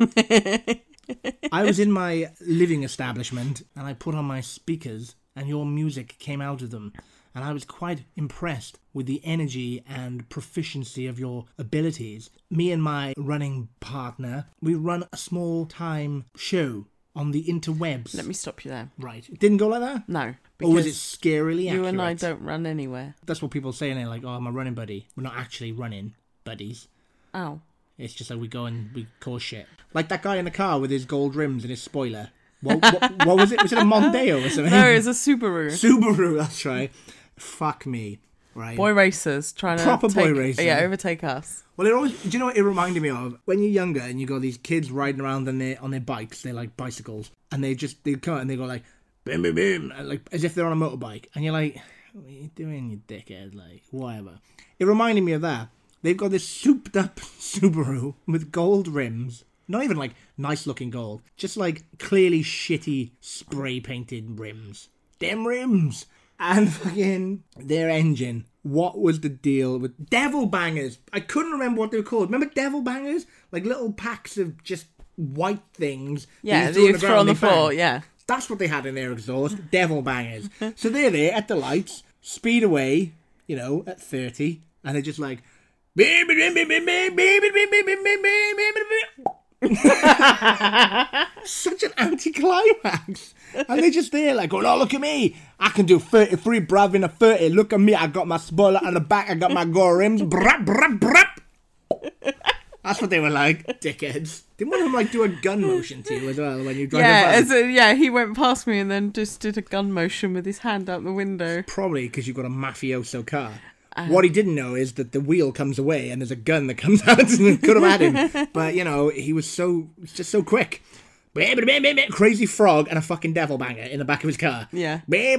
I was in my living establishment and I put on my speakers and your music came out of them, and I was quite impressed with the energy and proficiency of your abilities. Me and my running partner, we run a small time show on the interwebs. Let me stop you there. Right. It didn't go like that? No. Or was it scarily accurate? You and I don't run anywhere. That's what people say, and they're like, oh, I'm a running buddy. We're not actually running buddies. Oh. It's just like we go and we cause shit. Like that guy in the car with his gold rims and his spoiler. What, what, what was it? Was it a Mondeo or something? No, it's a Subaru. Subaru, that's right. Fuck me. Right. Boy racers trying Proper to boy take, racing. Yeah, overtake us. Well, it always. Do you know what it reminded me of? When you're younger and you got these kids riding around on their on their bikes, they're like bicycles, and they just they come out and they go like, boom, boom, boom, and like as if they're on a motorbike, and you're like, what are you doing, you dickhead? Like, whatever. It reminded me of that. They've got this souped up Subaru with gold rims. Not even like nice looking gold. Just like clearly shitty spray painted rims. Them rims! And fucking their engine. What was the deal with devil bangers? I couldn't remember what they were called. Remember devil bangers? Like little packs of just white things. Yeah, that that you the throw ground on the and they bang. floor, yeah. That's what they had in their exhaust. Devil bangers. So they're there at the lights, speed away, you know, at thirty, and they're just like, such an anticlimax. And they're just there like, oh, no, look at me. I can do thirty-three, bruv, in a thirty. Look at me. I got my spoiler on the back. I got my gore rims. Brap, brap, brap. That's what they were like, dickheads. Didn't one of them like do a gun motion to you as well when you drive Yeah, a as a, yeah, he went past me and then just did a gun motion with his hand out the window. Probably because you've got a mafioso car. Uh, What he didn't know is that the wheel comes away and there's a gun that comes out and could have had him. But, you know, he was so, just so quick. Crazy frog and a fucking devil banger in the back of his car. Yeah.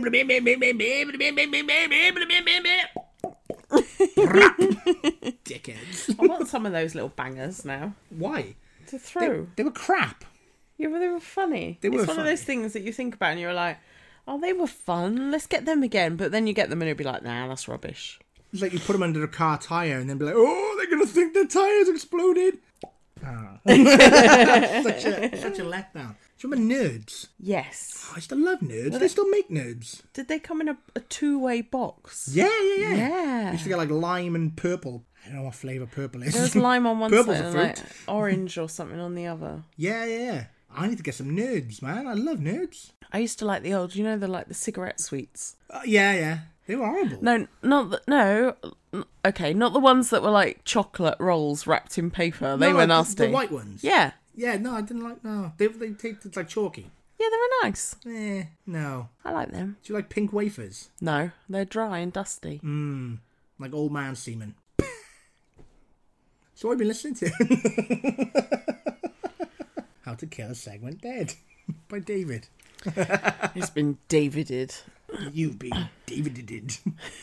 Dickheads. I want some of those little bangers now Why? to They, throw. they were crap. Yeah, but they were funny. They were it's one funny. of those things that you think about and you're like, oh, they were fun. Let's get them again. But then you get them and it'll be like, nah, that's rubbish. It's like you put them under a car tyre and then be like, oh, they're going to think their tyres exploded. Ah. such, a, such a letdown. Do you remember Nerds? Yes. Oh, I used to love Nerds. Well, they still make Nerds. Did they come in a, a two-way box? Yeah, yeah, yeah. Yeah. You used to get like lime and purple. I don't know what flavour purple is. There was lime on one Purple's side a and fruit. like orange or something on the other. Yeah, yeah, yeah. I need to get some Nerds, man. I love Nerds. I used to like the old, you know, the like the cigarette sweets. Uh, yeah, yeah. They were horrible. No, not the, no. Okay, not the ones that were like chocolate rolls wrapped in paper. They No, were like the- nasty. The white ones. Yeah, Yeah, no, I didn't like, no. They, they tasted like chalky. yeah, they were nice. Eh, no. I like them. Do you like pink wafers? No, they're dry and dusty. Mmm. Like old man semen. So what have you been listening to? How to Kill a Segment Dead by David. It's been Davided. You've been Davided.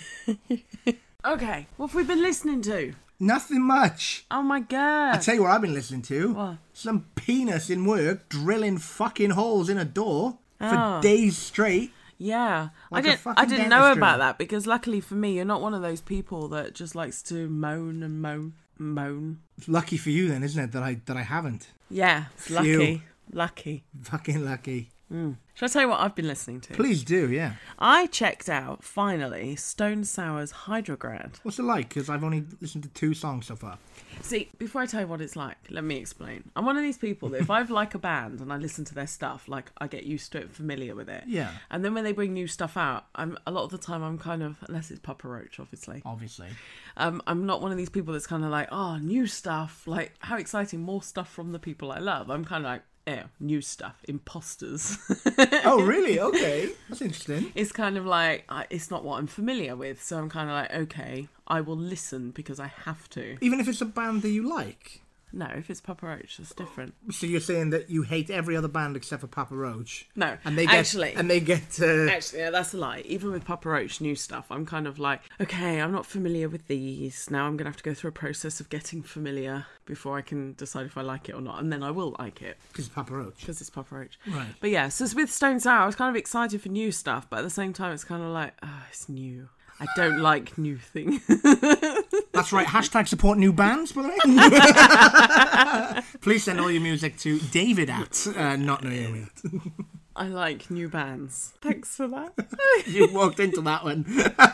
Okay, what have we been listening to? Nothing much. Oh my god. I'll tell you what I've been listening to. What? Some penis in work drilling fucking holes in a door for Oh. days straight. Yeah, Like a I didn't. fucking I didn't know dentist about drill. that because luckily for me, you're not one of those people that just likes to moan and moan and moan. It's lucky for you then, isn't it, that I that I haven't. Yeah, it's Phew. lucky, lucky. Fucking lucky. Shall I tell you what I've been listening to? Please do, yeah. I checked out, finally, Stone Sour's Hydrograd. What's it like? Because I've only listened to two songs so far. See, before I tell you what it's like, let me explain. I'm one of these people that if I like a band and I listen to their stuff, like, I get used to it, familiar with it. Yeah. And then when they bring new stuff out, I'm a lot of the time I'm kind of, unless it's Papa Roach, obviously. Obviously. Um, I'm not one of these people that's kind of like, oh, new stuff. Like, how exciting, more stuff from the people I love. I'm kind of like, ew, new stuff, imposters. Oh, really? Okay. That's interesting. It's kind of like, I, it's not what I'm familiar with. So I'm kind of like, okay, I will listen because I have to. Even if it's a band that you like? No, if it's Papa Roach, it's different. So you're saying that you hate every other band except for Papa Roach? No, and they get, actually. And they get... Uh... Actually, yeah, that's a lie. Even with Papa Roach new stuff, I'm kind of like, okay, I'm not familiar with these. Now I'm going to have to go through a process of getting familiar before I can decide if I like it or not. And then I will like it. Because it's Papa Roach. Because it's Papa Roach. Right. But yeah, so with Stone Sour, I was kind of excited for new stuff. But at the same time, it's kind of like, oh, it's new. I don't like new things. That's right. Hashtag support new bands, by the way. Please send all your music to David at uh, not Naomi at. I like new bands. Thanks for that. You walked into that one.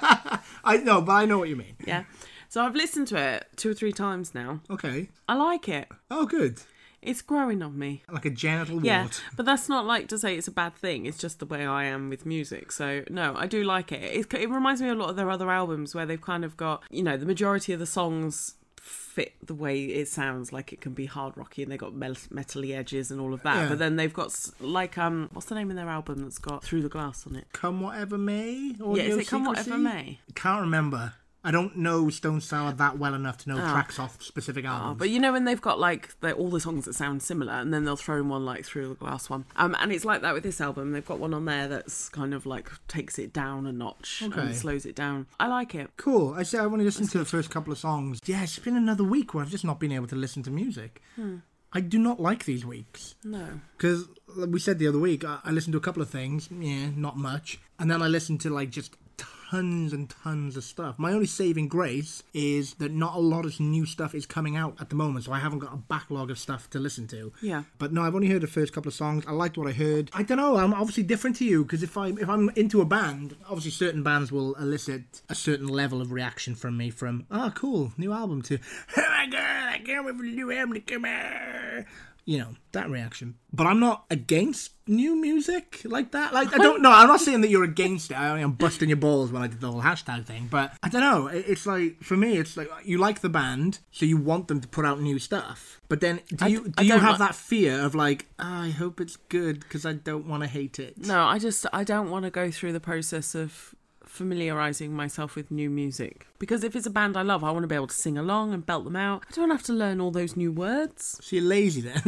I know, but I know what you mean. Yeah. So I've listened to it two or three times now. Okay. I like it. Oh, good. It's growing on me. Like a genital Yeah, wart. but that's not like to say it's a bad thing. It's just the way I am with music. So, no, I do like it. It, it reminds me a lot of their other albums where they've kind of got, you know, the majority of the songs fit the way it sounds, like it can be hard rocky and they've got mel- metally edges and all of that. Yeah. But then they've got, like, um, what's the name of their album that's got Through the Glass on it? Come Whatever May? Audio Yeah, is it Come Secrecy? Whatever May? Can't remember. I don't know Stone Sour that well enough to know Oh. tracks off specific Oh, albums. but you know when they've got like they're- all the songs that sound similar and then they'll throw in one like Through the Glass one. Um, and it's like that with this album. They've got one on there that's kind of like takes it down a notch Okay. and slows it down. I like it. Cool. I said I've only listened to the first couple of songs. Yeah, it's been another week where I've just not been able to listen to music. Hmm. I do not like these weeks. No. Because we said the other week, I, I listened to a couple of things. Yeah, not much. And then I listened to like just tons and tons of stuff. My only saving grace is that not a lot of new stuff is coming out at the moment, so I haven't got a backlog of stuff to listen to. Yeah. But no, I've only heard the first couple of songs. I liked what I heard. I don't know, I'm obviously different to you, because if, I, if I'm into a band, obviously certain bands will elicit a certain level of reaction from me from, oh, cool, new album, to, oh my god, I can't wait for the new album to come out. You know, that reaction. But I'm not against new music like that. Like, I don't know. I'm not saying that you're against it. I am busting your balls when I did the whole hashtag thing. But I don't know. It's like, for me, it's like you like the band, so you want them to put out new stuff. But then do you do I you don't have li- that fear of like, oh, I hope it's good because I don't want to hate it? No, I just I don't want to go through the process of familiarising myself with new music. Because if it's a band I love, I want to be able to sing along and belt them out. I don't have to learn all those new words. So you're lazy then?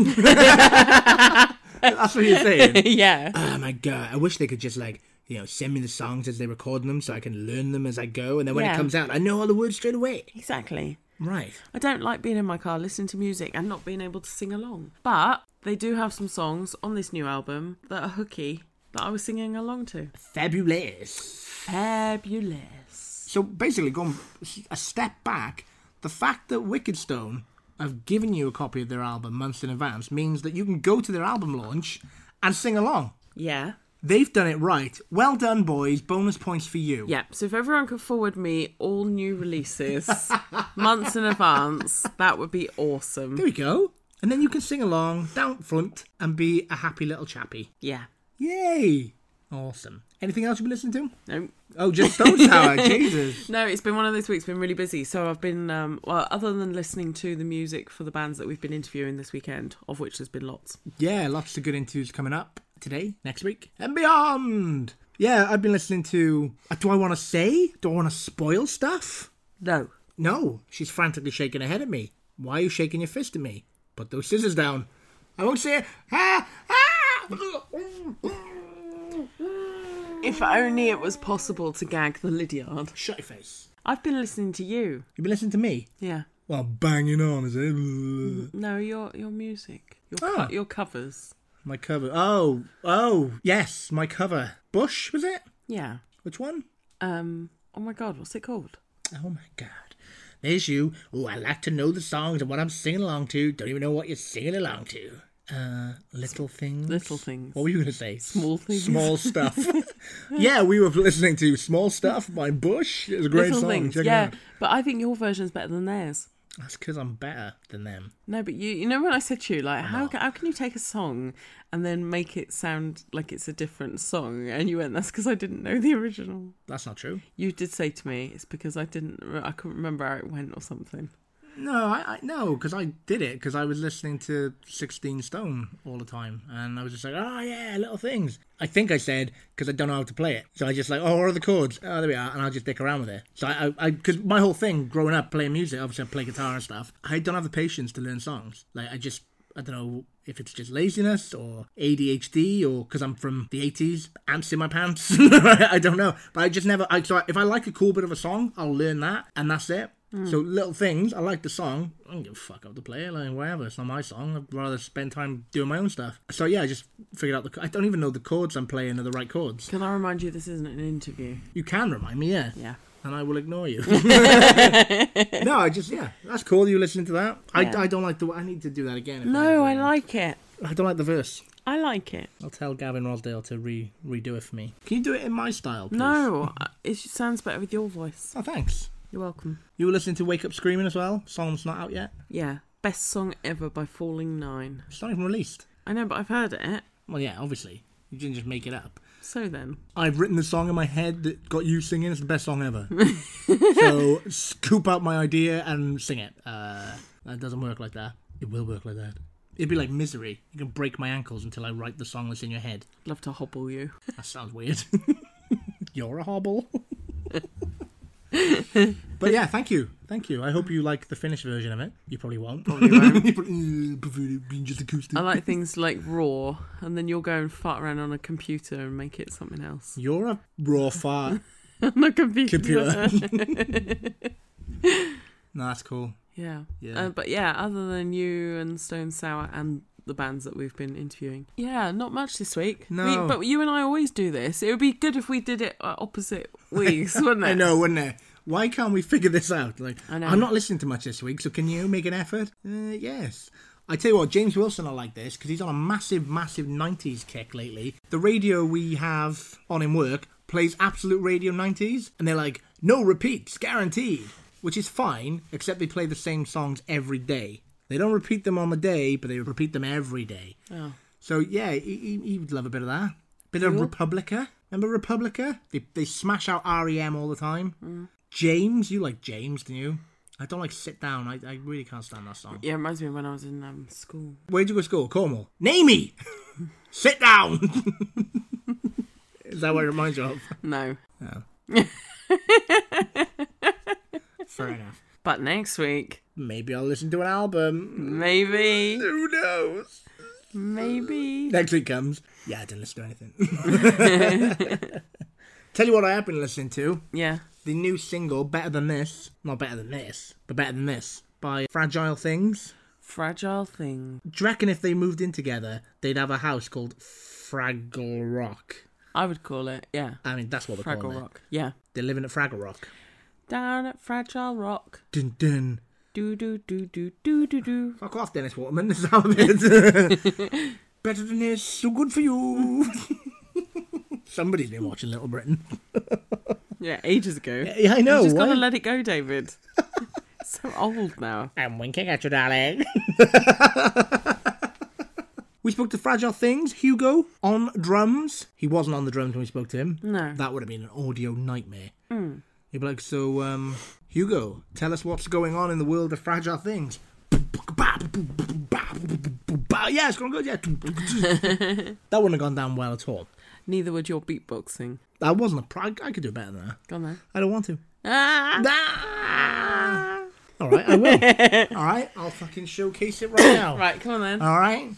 That's what you're saying? Yeah. Oh my god, I wish they could just like, you know, send me the songs as they record them so I can learn them as I go, and then when Yeah. it comes out, I know all the words straight away. Exactly. Right. I don't like being in my car listening to music and not being able to sing along. But they do have some songs on this new album that are hooky that I was singing along to. Fabulous. Fabulous. So basically, going a step back, the fact that Wicked Stone have given you a copy of their album months in advance means that you can go to their album launch and sing along. Yeah. They've done it right. Well done, boys. Bonus points for you. Yeah, so if everyone could forward me all new releases months in advance, that would be awesome. There we go. And then you can sing along, down front, and be a happy little chappy. Yeah. Yay! Awesome. Anything else you've been listening to? No. Oh, just Stone Sour. Jesus. No, it's been one of those weeks, been really busy. So I've been, um, well, other than listening to the music for the bands that we've been interviewing this weekend, of which there's been lots. Yeah, lots of good interviews coming up today, next week, and beyond. Yeah, I've been listening to... Uh, do I want to say? Do I want to spoil stuff? No. No. She's frantically shaking her head at me. Why are you shaking your fist at me? Put those scissors down. I won't say it. Ah! Ah! If only it was possible to gag the Lydiard. Shut your face. I've been listening to you. You've been listening to me? Yeah. Well, banging on, is it? No, your your music. Your, Oh. co- your covers. My cover. Oh, oh, yes, my cover. Bush, was it? Yeah. Which one? Um. Oh my God, what's it called? Oh my god. There's you. Oh, I like to know the songs and what I'm singing along to. Don't even know what you're singing along to. Uh, little things. Little things. What were you going to say? Small things. Small stuff. Yeah, we were listening to Small Stuff by Bush. It was a great Little song. things. Check it Yeah, out. but I think your version's better than theirs. That's because I'm better than them. No, but you you know when I said to you, like, how, ca- how can you take a song and then make it sound like it's a different song? And you went, that's because I didn't know the original. That's not true. You did say to me, it's because I didn't, I couldn't remember how it went or something. No, I, I no, because I did it because I was listening to sixteen Stone all the time, and I was just like, oh yeah, Little Things. I think I said because I don't know how to play it, so I just like, oh, what are the chords? Oh, there we are, and I'll just dick around with it. So I, I, because my whole thing growing up playing music, obviously I play guitar and stuff. I don't have the patience to learn songs. Like I just, I don't know if it's just laziness or A D H D or because I'm from the eighties, ants in my pants. I don't know, but I just never. I so if I like a cool bit of a song, I'll learn that, and that's it. Mm. So Little Things, I like the song. I don't give a fuck how to play it, like whatever. It's not my song. I'd rather spend time doing my own stuff. So yeah, I just figured out the. I don't even know the chords I'm playing are the right chords. Can I remind you, this isn't an interview? You can remind me, yeah. Yeah. And I will ignore you. No, I just yeah, that's cool. You listening to that? Yeah. I, I don't like the. I need to do that again. if No, I I, like it. I don't like the verse. I like it. I'll tell Gavin Rosdale to re redo it for me. Can you do it in my style, please? No, it sounds better with your voice. Oh, thanks. You're welcome. You were listening to Wake Up Screaming as well? Song's not out yet? Yeah. Best song ever by Falling Nine. It's not even released. I know, but I've heard it. Well, yeah, obviously. You didn't just make it up. So then. I've written the song in my head that got you singing. It's the best song ever. So, scoop out my idea and sing it. Uh, that doesn't work like that. It will work like that. It'd be like Misery. You can break my ankles until I write the song that's in your head. Love to hobble you. That sounds weird. You're a hobble. But yeah, thank you. Thank you. I hope you like the finished version of it. You probably won't. Probably won't. You probably, uh, prefer it being just acoustic. I like things like raw, and then you'll go and fart around on a computer and make it something else. You're a raw fart. On a computer. Computer. No, that's cool. Yeah. Yeah. Uh, but yeah, other than you and Stone Sour and the bands that we've been interviewing. Yeah, not much this week. No. We, but you and I always do this. It would be good if we did it uh, opposite weeks, wouldn't it? I know, wouldn't it? Why can't we figure this out? Like, I know. I'm not listening to much this week, so can you make an effort? Uh, yes. I tell you what, James Wilson will like this, because he's on a massive, massive nineties kick lately. The radio we have on in work plays Absolute Radio nineties, and they're like, no repeats, guaranteed. Which is fine, except they play the same songs every day. They don't repeat them on the day, but they repeat them every day. Oh. So, yeah, he, he, he would love a bit of that. Bit of Cool. Republica. Remember Republica? They, they smash out R E M all the time. Mm. James, you like James, do you? I don't like Sit Down. I, I really can't stand that song. Yeah, it reminds me of when I was in um, school. Where'd you go to school? Cornwall. Name me! Sit down! Is that what it reminds you of? No. No. Fair enough. But next week, Maybe I'll listen to an album. maybe, Who knows? maybe. Next week comes. Yeah, I didn't listen to anything. Tell you what I have been listening to. Yeah. The new single, Better Than This. Not Better Than This, but Better Than This. By Fragile Things. Fragile Thing. Do you reckon if they moved in together, they'd have a house called Fraggle Rock? I would call it, yeah. I mean, that's what they're calling Fraggle it. Rock. Yeah. They're living at Fraggle Rock. Down at Fragile Rock. Dun dun. Do do do do do do do. Fuck off, Dennis Waterman. This is how it is. Better Than This, so good for you. Somebody's been watching Little Britain. Yeah, ages ago. Yeah, I know. You just why? gotta let it go, David. It's so old now. I'm winking at you, darling. We spoke to Fragile Things, Hugo, on drums. He wasn't on the drums when we spoke to him. No. That would have been an audio nightmare. Mm. He'd be like, so, um, Hugo, tell us what's going on in the world of Fragile Things. Yeah, it's going good, yeah. That wouldn't have gone down well at all. Neither would your beatboxing. That wasn't a pride. I could do better than that. Go on then. I don't want to. Ah! Ah! All right, I will. All right, I'll fucking showcase it right now. Right, come on then. All right.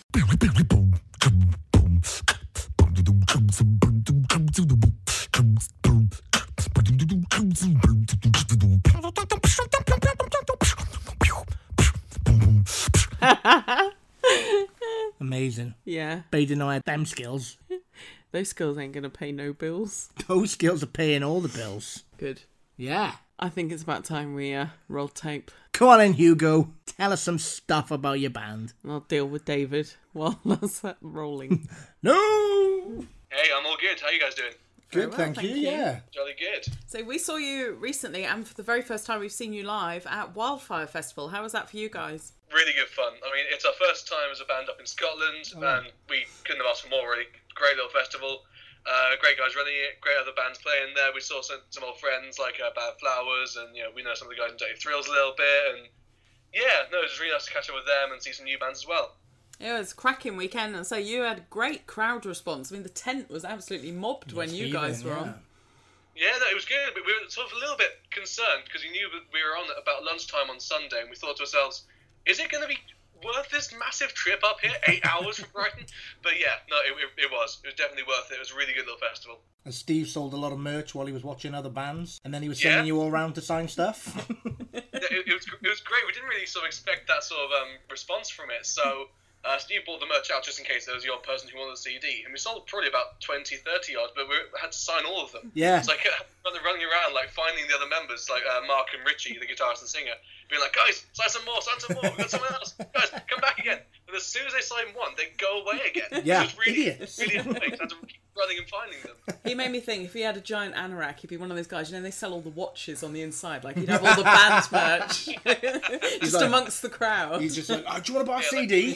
Amazing. Yeah. But you didn't know I had them skills. Those skills ain't gonna pay no bills. Those skills are paying all the bills. Good. Yeah. I think it's about time we uh, roll tape. Come on in, Hugo. Tell us some stuff about your band. And I'll deal with David while that's that rolling. No! Hey, I'm all good. How you guys doing? Good, well, thank, thank you, you. yeah. Jolly good. So we saw you recently, and for the very first time we've seen you live at Wildfire Festival. How was that for you guys? Really good fun. I mean, it's our first time as a band up in Scotland, Oh. and we couldn't have asked for more, really. Great little festival. Uh, great guys running it, great other bands playing there. We saw some, some old friends like uh, Bad Flowers, and you know we know some of the guys in Dirty Thrills a little bit, and yeah, no, it was really nice to catch up with them and see some new bands as well. It was a cracking weekend, and so you had great crowd response. I mean, the tent was absolutely mobbed when you guys were on. Yeah, no, it was good, but we were sort of a little bit concerned because we knew that we were on at about lunchtime on Sunday, and we thought to ourselves, is it going to be worth this massive trip up here, eight hours from Brighton? But yeah, no, it, it, it was. It was definitely worth it. It was a really good little festival. And Steve sold a lot of merch while he was watching other bands, and then he was sending Yeah. you all around to sign stuff. it, it, was, it was great. We didn't really sort of expect that sort of um, response from it. So uh, Steve bought the merch out just in case there was the odd person who wanted a C D. And we sold probably about twenty, thirty odd, but we had to sign all of them. Yeah. So I kept running around, like, finding the other members, like uh, Mark and Richie, the guitarist and singer, being like, guys, sign some more, sign some more, we've got someone else. Guys, come back again. And as soon as they sign one, they go away again. Yeah, It was really, idiots. really annoying. I had to keep running and finding them. He made me think if he had a giant anorak, he'd be one of those guys. You know, they sell all the watches on the inside. Like he'd have all the band merch just like- amongst the crowd. He's just like, oh, do you want to buy a Yeah, C D?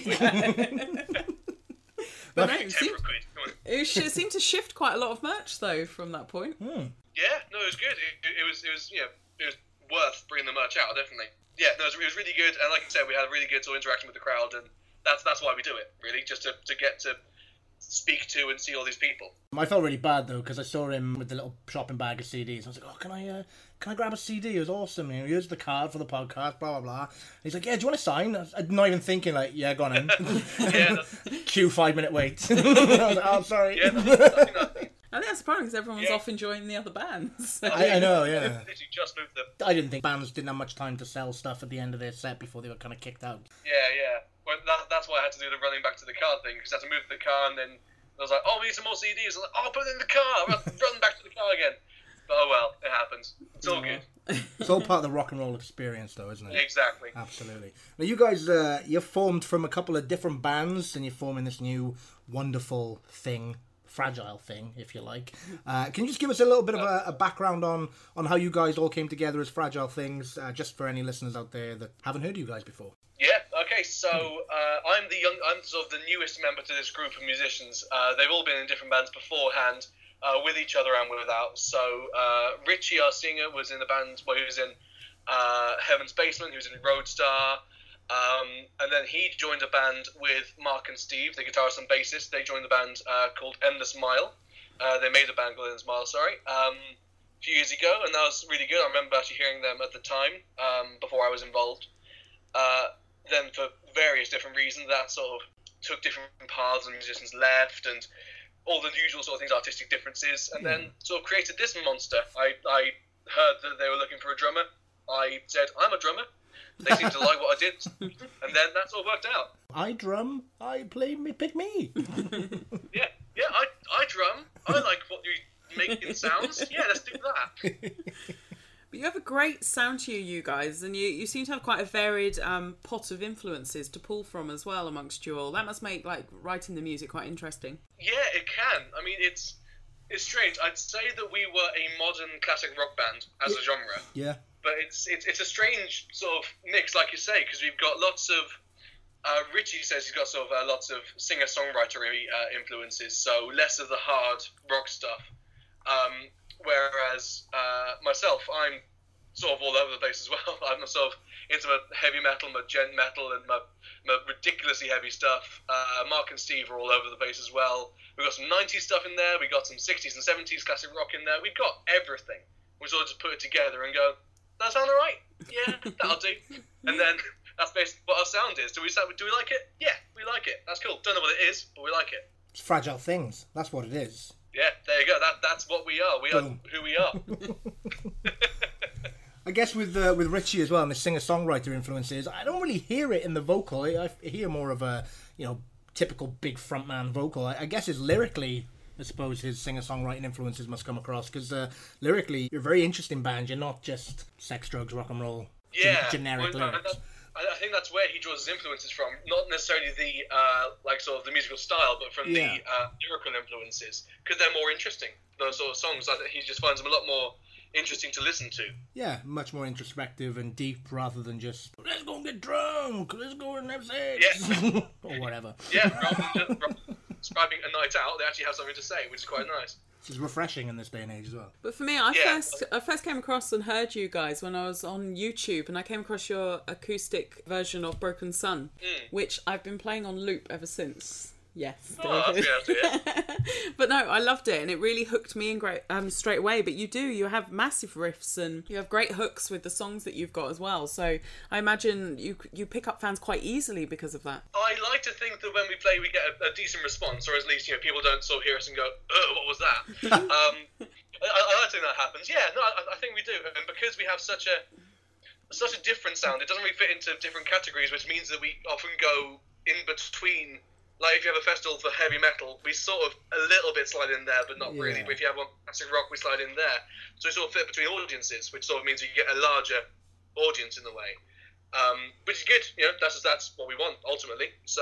But no, Ten it for seemed, a quid. Come on. it sh- it seemed to shift quite a lot of merch though from that point. Yeah, no, it was good. It, it, it was, it was, you know, it was worth bringing the merch out, definitely. Yeah, no, it was, it was really good, and like I said, we had a really good sort of interaction with the crowd, and that's that's why we do it, really, just to, to get to speak to and see all these people. I felt really bad though because I saw him with the little shopping bag of C Ds. I was like, "Oh, can I, uh, can I grab a C D? It was awesome. You know, here's the card for the podcast, blah blah blah." And he's like, "Yeah, do you want to sign?" I was I'm not even thinking, like, "Yeah, go on in." Yeah, that's, Cue five minute wait. I was like, "Oh, sorry." yeah, that's, that's, that's, I think that's surprising because everyone's Yeah. off enjoying the other bands. I, I know, yeah. literally just moved them. I didn't think bands didn't have much time to sell stuff at the end of their set before they were kind of kicked out. Yeah, yeah. Well, that, that's why I had to do the running back to the car thing, because I had to move the car, and then I was like, oh, we need some more C Ds. I was like, oh, put it in the car. I have to run back to the car again. But oh well, it happens. It's all good. It's all part of the rock and roll experience, though, isn't it? Exactly. Absolutely. Now, you guys, uh, you're formed from a couple of different bands, and you're forming this new wonderful thing, fragile thing, if you like. Uh, can you just give us a little bit of a, a background on, on how you guys all came together as Fragile Things, uh, just for any listeners out there that haven't heard of you guys before? Yeah. Okay. So uh, I'm the young, I'm sort of the newest member to this group of musicians. Uh, they've all been in different bands beforehand, uh, with each other and without. So uh, Richie, our singer, was in the band. Well, he was in uh, Heaven's Basement. He was in Roadstar. Um, and then he joined a band with Mark and Steve, the guitarist and bassist. They joined the band uh, called Endless Mile. Uh, they made a band called Endless Mile, sorry, um, a few years ago, and that was really good. I remember actually hearing them at the time, um, before I was involved. Uh, then for various different reasons, that sort of took different paths, and musicians left, and all the usual sort of things, artistic differences, and then sort of created this monster. I, I heard that they were looking for a drummer. I said, I'm a drummer. They seemed to like what I did, and then that sort of worked out. I drum, I play, me, pick me. Yeah, yeah, I, I drum. I like what you make in sounds. Yeah, let's do that. But you have a great sound to you, you guys, and you, you seem to have quite a varied um, pot of influences to pull from as well amongst you all. That must make like writing the music quite interesting. Yeah, it can. I mean, it's it's strange. I'd say that we were a modern classic rock band as a genre. Yeah. But it's it's it's a strange sort of mix, like you say, because we've got lots of. Uh, Richie says he's got sort of uh, lots of singer-songwriter uh, influences, so less of the hard rock stuff. Um, whereas uh, myself, I'm sort of all over the place as well. I'm sort of into my heavy metal, my gent metal, and my, my ridiculously heavy stuff. Uh, Mark and Steve are all over the place as well. We've got some nineties stuff in there. We've got some sixties and seventies classic rock in there. We've got everything. We sort of just put it together and go, that sound alright? Yeah, that'll do. And then that's basically what our sound is. Do we do we like it? Yeah, we like it. That's cool. Don't know what it is, but we like it. It's Fragile Things. That's what it is. Yeah, there you go. That that's what we are. We Boom. are who we are. I guess with uh, with Richie as well and the singer-songwriter influences, I don't really hear it in the vocal. I, I hear more of a, you know, typical big frontman vocal. I, I guess it's lyrically I suppose his singer-songwriting influences must come across, because uh, lyrically, you're a very interesting band. You're not just sex, drugs, rock and roll, Yeah, gen- generic well, lyrics. I, I think that's where he draws his influences from. Not necessarily the uh, like sort of the musical style, but from Yeah. the uh, lyrical influences, because they're more interesting. Those sort of songs, I think he just finds them a lot more interesting to listen to. Yeah, much more introspective and deep rather than just, let's go get drunk, let's go and have sex, Yeah. or whatever. Yeah, rather than just rather than describing a night out, they actually have something to say, which is quite nice. Which is refreshing in this day and age as well. But for me, I Yeah. first I first came across and heard you guys when I was on YouTube, and I came across your acoustic version of Broken Sun, Mm. which I've been playing on loop ever since. Yes, Oh, David. that's good to hear. But no, I loved it, and it really hooked me in great um, straight away. But you do, you have massive riffs, and you have great hooks with the songs that you've got as well. So I imagine you you pick up fans quite easily because of that. I like to think that when we play, we get a, a decent response, or at least you know people don't sort of hear us and go, "Oh, what was that?" um, I, I like to think that happens. Yeah, no, I, I think we do, and because we have such a such a different sound, it doesn't really fit into different categories, which means that we often go in between. Like, if you have a festival for heavy metal, we sort of a little bit slide in there, but not Yeah. really. But if you have one classic rock, we slide in there. So we sort of fit between audiences, which sort of means we get a larger audience in a way. Um, which is good, you know, that's that's what we want, ultimately. So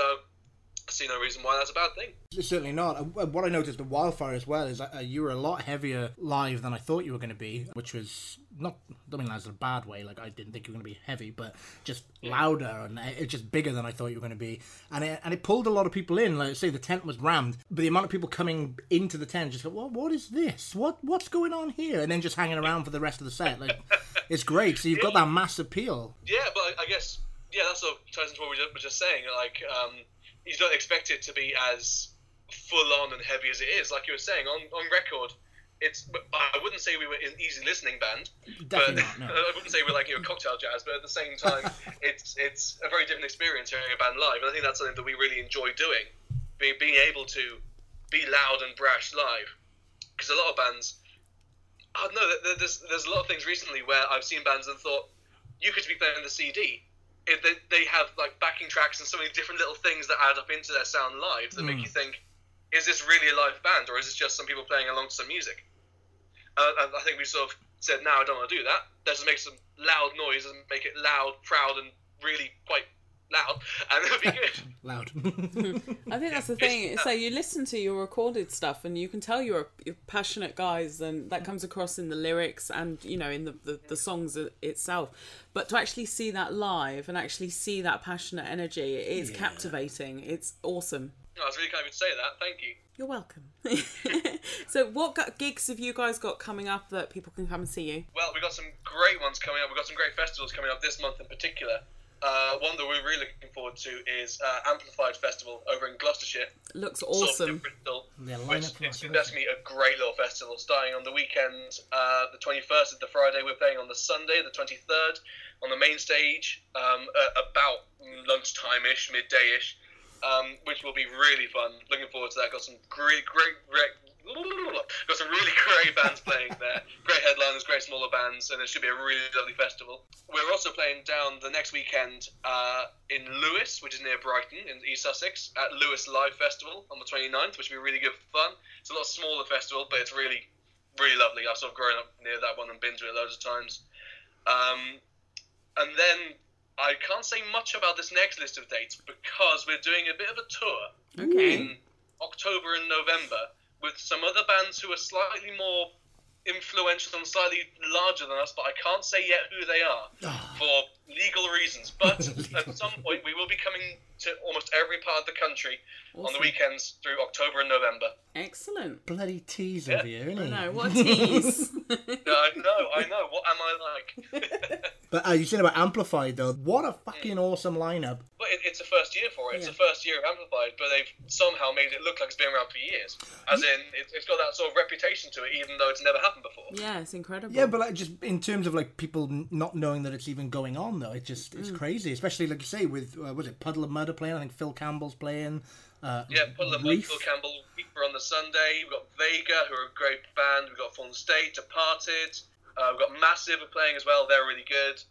I see no reason why that's a bad thing. Certainly not. Uh, What I noticed at Wildfire as well is that uh, you were a lot heavier live than I thought you were going to be, which was not, I don't mean that in a bad way, like I didn't think you were going to be heavy, but just louder and it's just bigger than I thought you were going to be. And it, and it pulled a lot of people in. Like, say the tent was rammed, but the amount of people coming into the tent just go, well, what is this? What What's going on here? And then just hanging around for the rest of the set. Like, it's great. So you've got that mass appeal. Yeah, but I, I guess, yeah, that sort of ties into what we were just saying. Like, um, you don't expect it to be as full on and heavy as it is. Like you were saying, on, on record, it's. I wouldn't say we were an easy listening band. Definitely but, not, no. I wouldn't say we're like you know, cocktail jazz, but at the same time, it's it's a very different experience hearing a band live, and I think that's something that we really enjoy doing, being being able to be loud and brash live. Because a lot of bands, I don't know, there- there's there's a lot of things recently where I've seen bands and thought you could be playing the C D. If they, they have like backing tracks and so many different little things that add up into their sound live that make you think, is this really a live band or is this just some people playing along to some music? Uh, and I think we sort of said, no, I don't want to do that. Let's just make some loud noise and make it loud, proud, and really quite loud, and it'll be good. Loud. I think that's the thing. So you listen to your recorded stuff, and you can tell you're, you're passionate guys, and that comes across in the lyrics and you know in the, the the songs itself. But to actually see that live and actually see that passionate energy, it's Yeah. captivating. It's awesome. No, I was really kind of you to say that. Thank you. You're welcome. So what gu- gigs have you guys got coming up that people can come and see you? Well, we've got some great ones coming up. We've got some great festivals coming up this month in particular. Uh, one that we're really looking forward to is uh, Amplified Festival over in Gloucestershire. Looks Sort of near awesome. Bristol, Yeah, line which up for it's us, that's going to be a great little festival. Starting on the weekend, uh, the twenty-first is the Friday. We're playing on the Sunday, the twenty-third, on the main stage, um, uh, about lunchtime-ish, midday-ish, um, which will be really fun. Looking forward to that. Got some great, great, great got some really great bands playing there. Great headliners, great smaller bands, and it should be a really lovely festival. We're also playing down the next weekend uh, in Lewis, which is near Brighton in East Sussex, at Lewis Live Festival on the twenty-ninth, which will be really good fun. It's a lot smaller festival, but it's really, really lovely. I've sort of grown up near that one and been to it loads of times. Um, and then I can't say much about this next list of dates because we're doing a bit of a tour Okay. in October and November with some other bands who are slightly more influential and slightly larger than us, but I can't say yet who they are for legal reasons. But at some point, we will be coming to almost every part of the country on the Awesome. weekends through October and November. Excellent. Bloody tease Yeah. of you, isn't I he? know, what a tease. I know, I know. What am I like? But uh, you said about Amplified, though. What a fucking awesome lineup. But it, it's a first year for it. It's Yeah. the first year of Amplified, but they've somehow made it look like it's been around for years. As in, it, it's got that sort of reputation to it, even though it's never happened before. Yeah, it's incredible. Yeah, but like just in terms of like people n- not knowing that it's even going on, though, it just it's crazy. Especially like you say with uh, was it Puddle of Mud are playing? I think Phil Campbell's playing. Uh, Yeah, Puddle of Mud, Reef. Phil Campbell, Reaper on the Sunday. We've got Vega, who are a great band. We've got Fallen State, Departed. Uh, we've got Massive are playing as well. They're really good.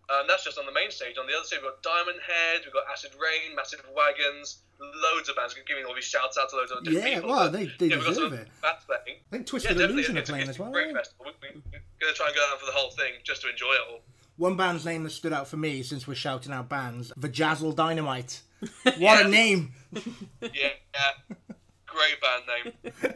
Um, that's just on the main stage. On the other stage, we've got Diamond Head, we've got Acid Rain, Massive Wagons, loads of bands. Giving all these shouts out to loads of different Yeah, people. well, they, they yeah, we've got deserve some it. bands playing. I think Twisted Yeah, Illusion are it's, playing it's as well. a great yeah. festival. We, we, we're going to try and go down for the whole thing just to enjoy it all. One band's name that stood out for me, since we're shouting out bands, Vajazzle Dynamite. What Yeah. a name! Yeah, yeah. Great band name.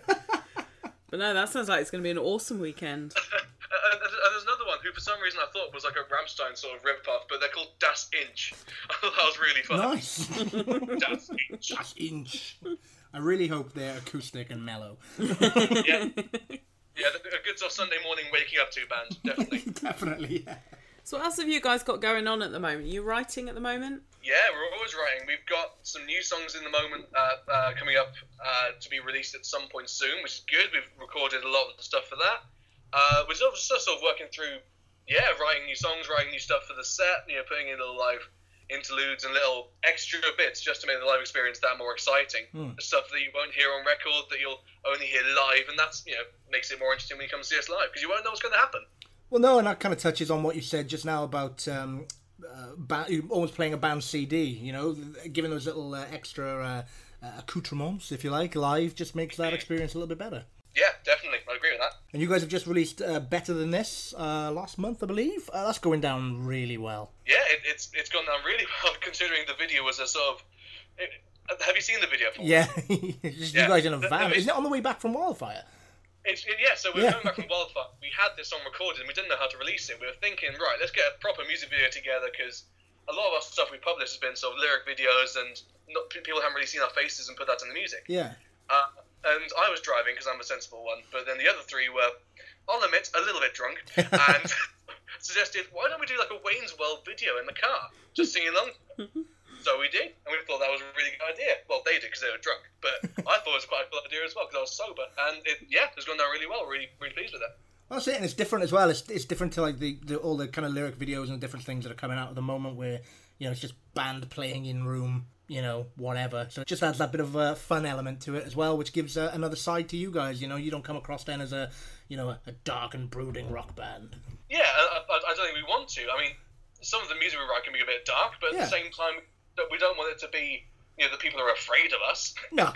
But no, that sounds like it's going to be an awesome weekend. And, and there's another one who, for some reason, I thought was like a Rammstein sort of rip-off, but they're called Das Inch. I thought that was really fun. Nice. Das Inch. Das Inch. I really hope they're acoustic and mellow. Yeah. Yeah, a good sort of Sunday morning waking up to band, definitely. Definitely, yeah. So what else have you guys got going on at the moment? Are you writing at the moment? Yeah, we're always writing. We've got some new songs in the moment uh, uh, coming up uh, to be released at some point soon, which is good. We've recorded a lot of the stuff for that. Uh, we're sort of, just sort of working through, yeah, writing new songs, writing new stuff for the set, you know, putting in little live interludes and little extra bits just to make the live experience that more exciting. Mm. The stuff that you won't hear on record, that you'll only hear live, and that's, you know, makes it more interesting when you come see us live, because you won't know what's going to happen. Well, no, and that kind of touches on what you said just now about um, uh, ba- almost playing a band C D, you know, giving those little uh, extra uh, uh, accoutrements, if you like, live, just makes that experience a little bit better. Yeah, definitely. I agree with that. And you guys have just released uh, Better Than This uh, last month, I believe. Uh, that's going down really well. Yeah, it, it's it's gone down really well, considering the video was a sort of... It, have you seen the video? For Yeah, just Yeah. you guys in a The- van. the- Isn't it on the way back from Wildfire? It's, it, yeah, so we were Yeah. coming back from Wildfire. We had this song recorded and we didn't know how to release it. We were thinking, right, let's get a proper music video together, because a lot of our stuff we published has been sort of lyric videos and not, people haven't really seen our faces and put that in the music. Yeah. Uh, and I was driving because I'm a sensible one, but then the other three were, I'll admit, a little bit drunk, and suggested, why don't we do like a Wayne's World video in the car, just singing along? So we did, and we thought that was a really good idea. Well, they did because they were drunk, but I thought it was quite a cool idea as well because I was sober, and it, yeah, it's gone down really well. Really, really pleased with it. Well, that's it, and it's different as well. It's it's different to like the, the all the kind of lyric videos and different things that are coming out at the moment, where you know it's just band playing in room, you know, whatever. So it just adds that bit of a fun element to it as well, which gives uh, another side to you guys. You know, you don't come across then as a you know a, a dark and brooding rock band. Yeah, I, I, I don't think we want to. I mean, some of the music we write can be a bit dark, but at Yeah. the same time, we don't want it to be, you know, the people are afraid of us. No.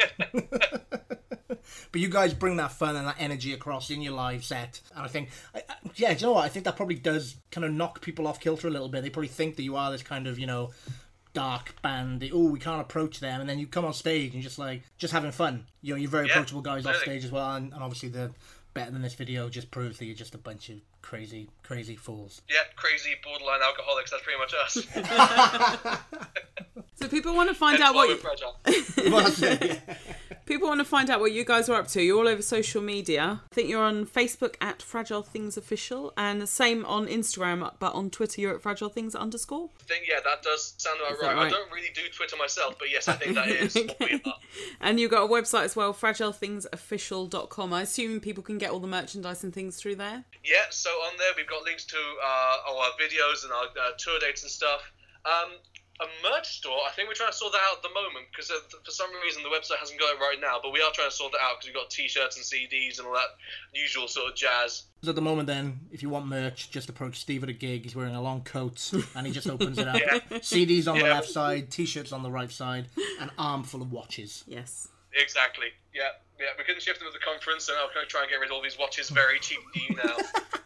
But you guys bring that fun and that energy across in your live set. And I think, I, I, yeah, do you know what? I think that probably does kind of knock people off kilter a little bit. They probably think that you are this kind of, you know, dark band. Oh, we can't approach them. And then you come on stage and you're just like, just having fun. You know, you're very Yeah, approachable guys off really. stage as well. And, and obviously the Better Than This video just proves that you're just a bunch of crazy, crazy fools. Yeah, crazy borderline alcoholics. That's pretty much us. So people want to find Hence out why what we're you, fragile. Well, that's it, yeah. people want to find out what you guys are up to. You're all over social media. I think you're on Facebook at Fragile Things Official, and the same on Instagram, but on Twitter you're at Fragile Things underscore. I think, yeah, that does sound about Is that right. right? I don't really do Twitter myself, but yes, I think that is what we are. And you've got a website as well, fragile things official dot com. I assume people can get all the merchandise and things through there. Yeah, so on there we've got links to uh, our videos and our uh, tour dates and stuff. Um, a merch store, I think we're trying to sort that out at the moment because uh, for some reason the website hasn't got it right now, but we are trying to sort that out because we've got t-shirts and C Ds and all that usual sort of jazz. So at the moment then, if you want merch, just approach Steve at a gig. He's wearing a long coat and he just opens it up. Yeah. C Ds on the Yeah. left side, t-shirts on the right side, an arm full of watches. Yes. Exactly, yeah. Yeah, we couldn't shift them at the conference, so now we're going to try and get rid of all these watches very cheap to you now.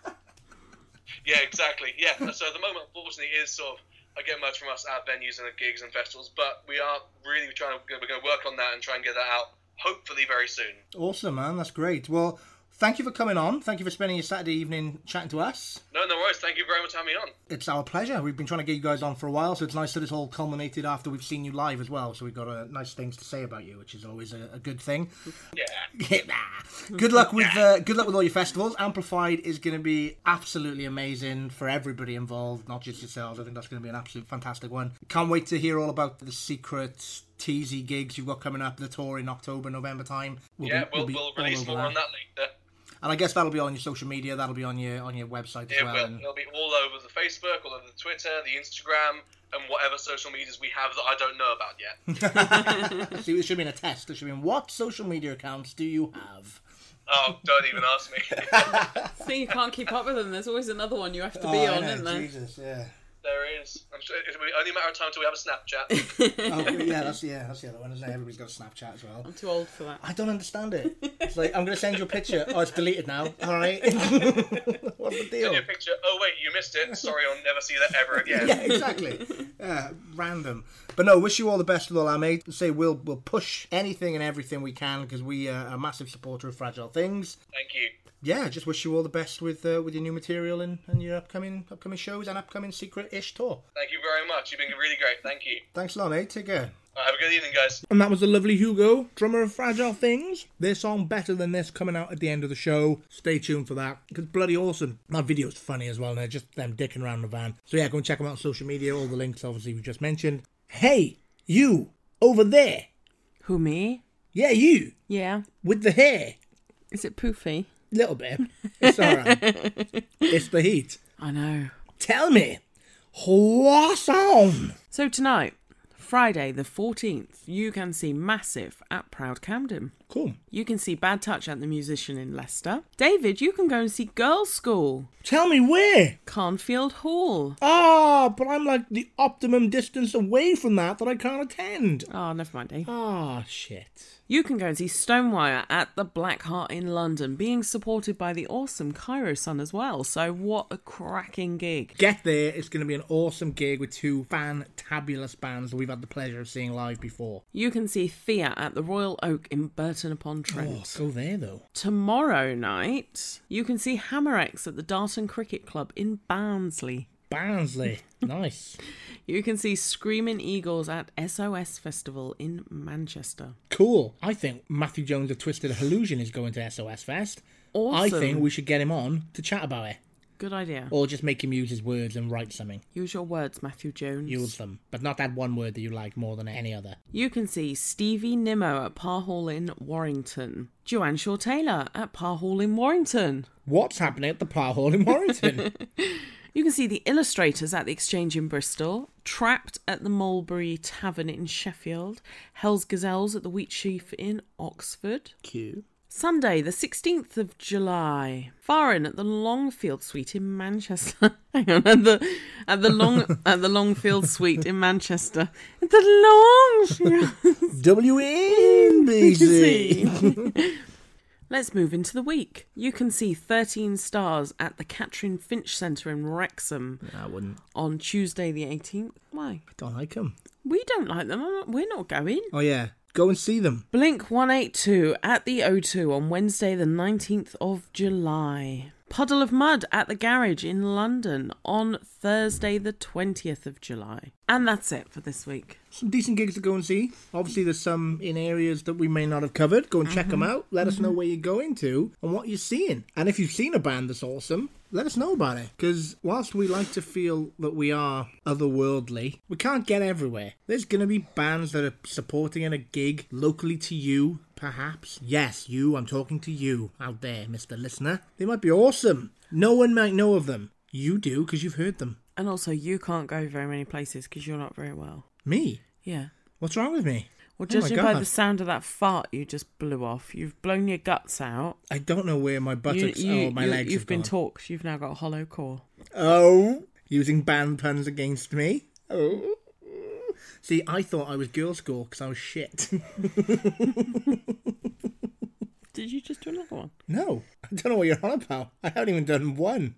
Yeah, exactly, yeah. So at the moment, unfortunately, it is sort of, I get much from us at venues and at gigs and festivals, but we are really trying to, we're going to work on that and try and get that out, hopefully very soon. Awesome, man. That's great. Well, thank you for coming on. Thank you for spending your Saturday evening chatting to us. No, no worries. Thank you very much for having me on. It's our pleasure. We've been trying to get you guys on for a while, so it's nice that it's all culminated after we've seen you live as well. So we've got uh, nice things to say about you, which is always a, a good thing. Yeah. Good luck with uh, good luck with all your festivals. Amplified is going to be absolutely amazing for everybody involved, not just yourselves. I think that's going to be an absolute fantastic one. Can't wait to hear all about the secret teasy gigs you've got coming up, the tour in October, November time. We'll yeah, be, we'll, be we'll all release over more that. on that later. And I guess that'll be on your social media. That'll be on your on your website as It well. will. And It'll be all over the Facebook, all over the Twitter, the Instagram, and whatever social medias we have that I don't know about yet. see, it should be in a test. It should be in what social media accounts do you have? Oh, don't even ask me. So you can't keep up with them. There's always another one you have to Oh, be I on, know, isn't there? Jesus, yeah. there is. I'm sure it'll be only a matter of time until we have a Snapchat. Oh, yeah, that's yeah, that's the other one, isn't it? Everybody's got a Snapchat as well. I'm too old for that. I don't understand it. It's like, I'm going to send you a picture. Oh, it's deleted now. All right. What's the deal? Send you a picture. Oh wait, you missed it. Sorry, I'll never see that ever again. Yeah, exactly. Uh, random. But no, wish you all the best with all our mates. Say we'll we'll push anything and everything we can because we uh, are a massive supporter of Fragile Things. Thank you. Yeah, just wish you all the best with uh, with your new material and, and your upcoming upcoming shows and upcoming secret-ish tour. Thank you very much. You've been really great. Thank you. Thanks a lot, mate. Take care. Right, have a good evening, guys. And that was the lovely Hugo, drummer of Fragile Things. Their song Better Than This coming out at the end of the show. Stay tuned for that. It's bloody awesome. That video's funny as well, and they're just them dicking around the van. So yeah, go and check them out on social media. All the links, obviously, we just mentioned. Hey, you, over there. Who, me? Yeah, you. Yeah. With the hair. Is it poofy? Little bit. It's alright. It's the heat. I know. Tell me, what's on? So tonight, Friday the fourteenth, you can see Massive at Proud Camden. Cool. You can see Bad Touch at the Musician in Leicester. David, you can go and see Girls' School. Tell me where? Carnfield Hall. Ah, but I'm like the optimum distance away from that that I can't attend. Oh, never mind, Dave. Ah, shit. You can go and see Stonewire at the Black Heart in London, being supported by the awesome Cairo Sun as well. So what a cracking gig. Get there. It's going to be an awesome gig with two fantabulous bands that we've had the pleasure of seeing live before. You can see Thea at the Royal Oak in Burton-upon-Trent. Oh, go there, though. Tomorrow night, you can see Hammer X at the Darton Cricket Club in Barnsley. Barnsley. Nice. You can see Screaming Eagles at S O S Festival in Manchester. Cool. I think Matthew Jones of Twisted Illusion is going to S O S Fest. Awesome. I think we should get him on to chat about it. Good idea. Or just make him use his words and write something. Use your words, Matthew Jones. Use them. But not that one word that you like more than any other. You can see Stevie Nimmo at Parr Hall in Warrington. Joanne Shaw Taylor at Parr Hall in Warrington. What's happening at the Parr Hall in Warrington? You can see the Illustrators at the Exchange in Bristol, Trapped at the Mulberry Tavern in Sheffield, Hell's Gazelles at the Wheatsheaf in Oxford. Cute. Sunday, the sixteenth of July, Farin at the Longfield Suite in Manchester. Hang on, at the at the long at the Longfield Suite in Manchester. At the Longfield W N B C. Let's move into the week. You can see thirteen Stars at the Catherine Finch Centre in Wrexham. I wouldn't. On Tuesday the eighteenth. Why? I don't like them. We don't like them. I'm not, we're not going. Oh, yeah. Go and see them. Blink one eighty-two at the O two on Wednesday the nineteenth of July. Puddle of Mud at the Garage in London on Thursday the twentieth of July. And that's it for this week. Some decent gigs to go and see. Obviously, there's some in areas that we may not have covered. Go and check them out. Let us know where you're going to and what you're seeing. And if you've seen a band that's awesome, let us know about it. Because whilst we like to feel that we are otherworldly, we can't get everywhere. There's going to be bands that are supporting in a gig locally to you, perhaps. Yes, you. I'm talking to you out there, Mister Listener. They might be awesome. No one might know of them. You do, because you've heard them. And also, you can't go very many places because you're not very well. Me? Yeah. What's wrong with me? Well, Oh my judging by God. the sound of that fart you just blew off, you've blown your guts out. I don't know where my buttocks you, you, or my you, legs You've have been gone. talked. You've now got a hollow core. Oh, using band puns against me. Oh. See, I thought I was girl school because I was shit. Did you just do another one? No, I don't know what you're on about. I haven't even done one.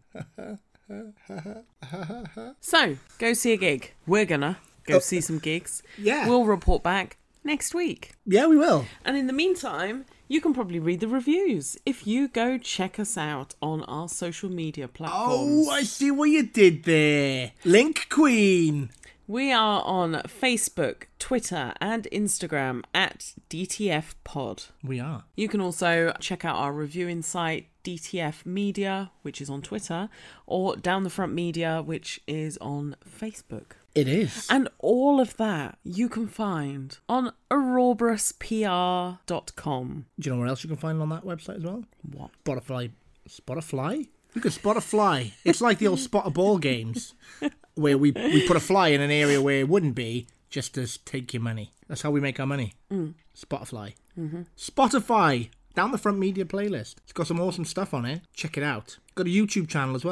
So, go see a gig. We're gonna go Oh. see some gigs. Yeah. We'll report back next week. Yeah, we will. And in the meantime, you can probably read the reviews if you go check us out on our social media platforms. Oh, I see what you did there. Link Queen. We are on Facebook, Twitter, and Instagram at D T F Pod. We are. You can also check out our reviewing site, D T F Media, which is on Twitter, or Down the Front Media, which is on Facebook. It is. And all of that you can find on Ouroboros P R dot com. Do you know where else you can find it on that website as well? What? Spotify. Spotify? You can spot a fly. It's like the old spot a ball games where we, we put a fly in an area where it wouldn't be just to take your money. That's how we make our money. Mm. Spot a fly. Mm-hmm. Spotify. Down the Front Media playlist. It's got some awesome stuff on it. Check it out. Got a YouTube channel as well.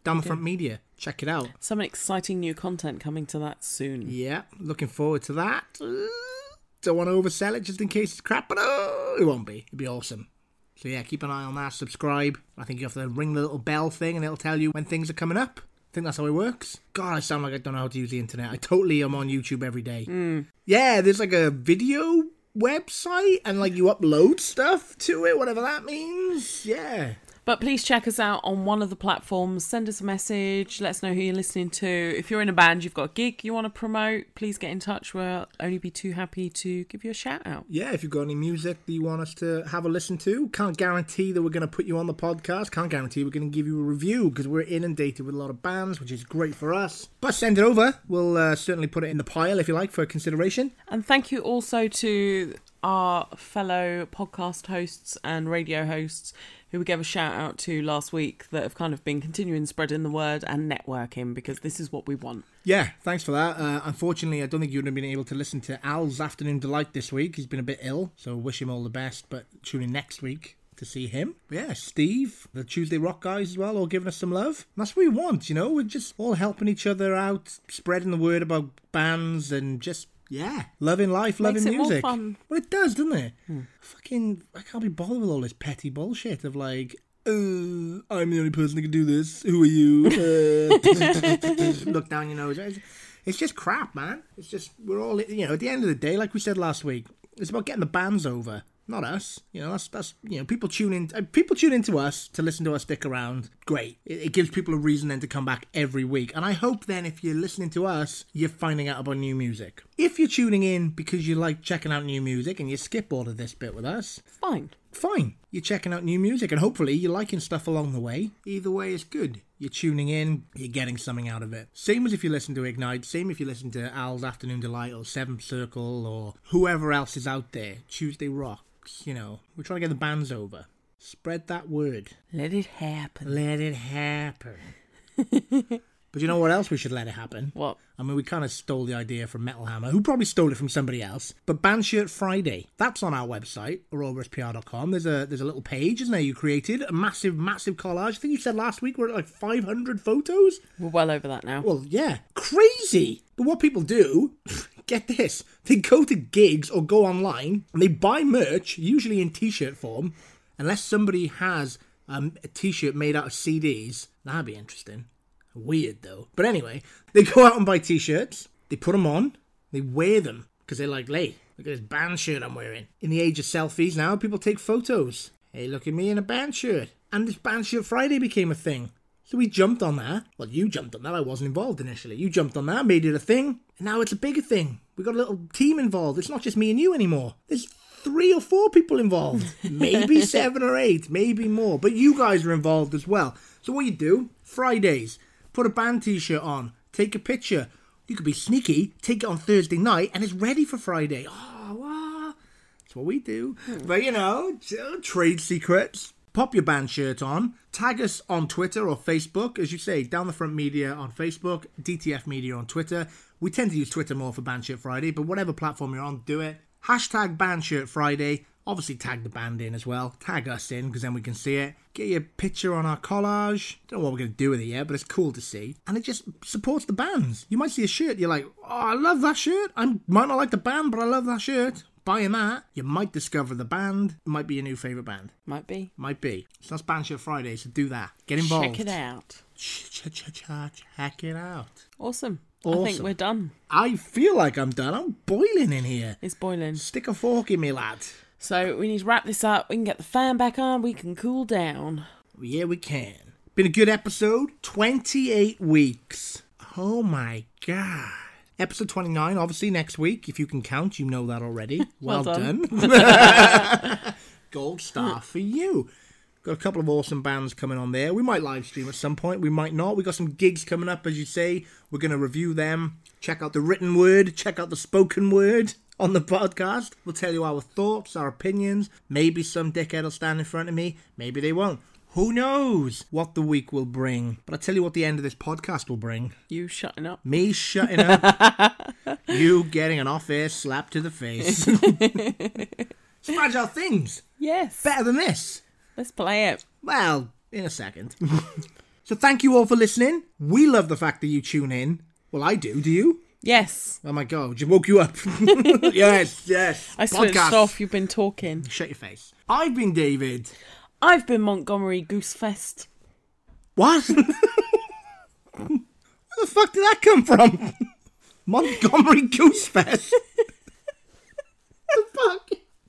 Down the Front Media. Check it out. Some exciting new content coming to that soon. Yeah, looking forward to that. Uh, don't want to oversell it just in case it's crap, but oh, it won't be. It'll be awesome. So yeah, keep an eye on that. Subscribe. I think you have to ring the little bell thing and it'll tell you when things are coming up. I think that's how it works. God, I sound like I don't know how to use the internet. I totally am on YouTube every day. Mm. Yeah, there's like a video website and like you upload stuff to it, whatever that means. Yeah. But please check us out on one of the platforms. Send us a message. Let us know who you're listening to. If you're in a band, you've got a gig you want to promote, please get in touch. We'll only be too happy to give you a shout out. Yeah, if you've got any music that you want us to have a listen to, can't guarantee that we're going to put you on the podcast. Can't guarantee we're going to give you a review because we're inundated with a lot of bands, which is great for us. But send it over. We'll uh, certainly put it in the pile, if you like, for consideration. And thank you also to our fellow podcast hosts and radio hosts who we gave a shout out to last week that have kind of been continuing spreading the word and networking, because this is what we want. Yeah, thanks for that. Uh, unfortunately, I don't think you would have been able to listen to Al's Afternoon Delight this week. He's been a bit ill, so wish him all the best, but tune in next week to see him. But yeah, Steve, the Tuesday Rock guys as well, all giving us some love. And that's what we want, you know? We're just all helping each other out, spreading the word about bands and just... yeah, loving life, loving Makes it music. more fun. Well, it does, doesn't it? Hmm. Fucking, I can't be bothered with all this petty bullshit of like, uh, I'm the only person that can do this. Who are you? Uh, look down your nose. It's just crap, man. It's just, we're all, you know, at the end of the day, like we said last week, it's about getting the bands over. Not us, you know. That's that's you know. People tune in. Uh, people tune into us to listen to us stick around. Great. It, it gives people a reason then to come back every week. And I hope then, if you're listening to us, you're finding out about new music. If you're tuning in because you like checking out new music and you skip all of this bit with us, Fine. fine. You're checking out new music and hopefully you're liking stuff along the way. Either way is good. You're tuning in, you're getting something out of it. Same as if you listen to Ignite, same if you listen to Al's Afternoon Delight or Seventh Circle or whoever else is out there. Tuesday Rock. You know, we're trying to get the bands over. Spread that word. Let it happen. Let it happen. But you know what else we should let it happen? What? I mean, we kind of stole the idea from Metal Hammer, who probably stole it from somebody else. But Bandshirt Friday, that's on our website, aurora p r dot com. There's a there's a little page, isn't there, you created? A massive, massive collage. I think you said last week we're at like five hundred photos? We're well over that now. Well, yeah. Crazy! But what people do... get this, they go to gigs or go online and they buy merch, usually in t-shirt form, unless somebody has um, a t-shirt made out of C Ds. That'd be interesting. Weird though. But anyway, they go out and buy t-shirts, they put them on, they wear them, because they're like, hey, look at this band shirt I'm wearing. In the age of selfies now, people take photos. Hey, look at me in a band shirt. And this Band Shirt Friday became a thing. So we jumped on that. Well, you jumped on that. I wasn't involved initially. You jumped on that, made it a thing. And now it's a bigger thing. We got a little team involved. It's not just me and you anymore. There's three or four people involved. Maybe seven or eight. Maybe more. But you guys are involved as well. So what you do, Fridays, put a band t-shirt on. Take a picture. You could be sneaky. Take it on Thursday night. And it's ready for Friday. Oh, wow. That's what we do. But, you know, trade secrets. Pop your band shirt on. Tag us on Twitter or Facebook. As you say, Down the Front Media on Facebook, D T F Media on Twitter. We tend to use Twitter more for Band Shirt Friday, but whatever platform you're on, do it. Hashtag Band Shirt Friday. Obviously tag the band in as well. Tag us in, because then we can see it. Get your picture on our collage. Don't know what we're going to do with it yet, but it's cool to see. And it just supports the bands. You might see a shirt, you're like, oh, I love that shirt. I might not like the band, but I love that shirt. Buying that, you might discover the band. It might be your new favourite band. Might be. Might be. So that's Band Shirt Friday, so do that. Get involved. Check it out. Check it out. Awesome. Awesome. I think we're done. I feel like I'm done. I'm boiling in here. It's boiling. Stick a fork in me, lad. So we need to wrap this up. We can get the fan back on. We can cool down. Yeah, we can. Been a good episode. twenty-eight weeks. Oh my God. Episode twenty-nine, obviously, next week. If you can count, you know that already. Well, well done. done. Gold star for you. Got a couple of awesome bands coming on there. We might live stream at some point. We might not. We got some gigs coming up, as you say. We're going to review them. Check out the written word. Check out the spoken word on the podcast. We'll tell you our thoughts, our opinions. Maybe some dickhead will stand in front of me. Maybe they won't. Who knows what the week will bring? But I'll tell you what the end of this podcast will bring. You shutting up. Me shutting up. You getting an off-air slap to the face. It's Fragile Things. Yes. Better than this. Let's play it. Well, in a second. So So thank you all for listening. We love the fact that you tune in. Well, I do. Do you? Yes. Oh my God, just woke you up. yes, yes. I switched Podcast. off. You've been talking. Shut your face. I've been David. I've been Montgomery Goosefest. What? Where the fuck did that come from? Montgomery Goosefest. The fuck?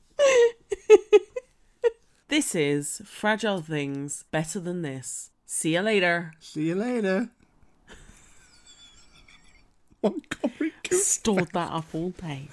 This is Fragile Things Better Than This. See you later. See you later. Montgomery Goosefest. Stored that up all day.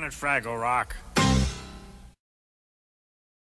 at Fraggle Rock.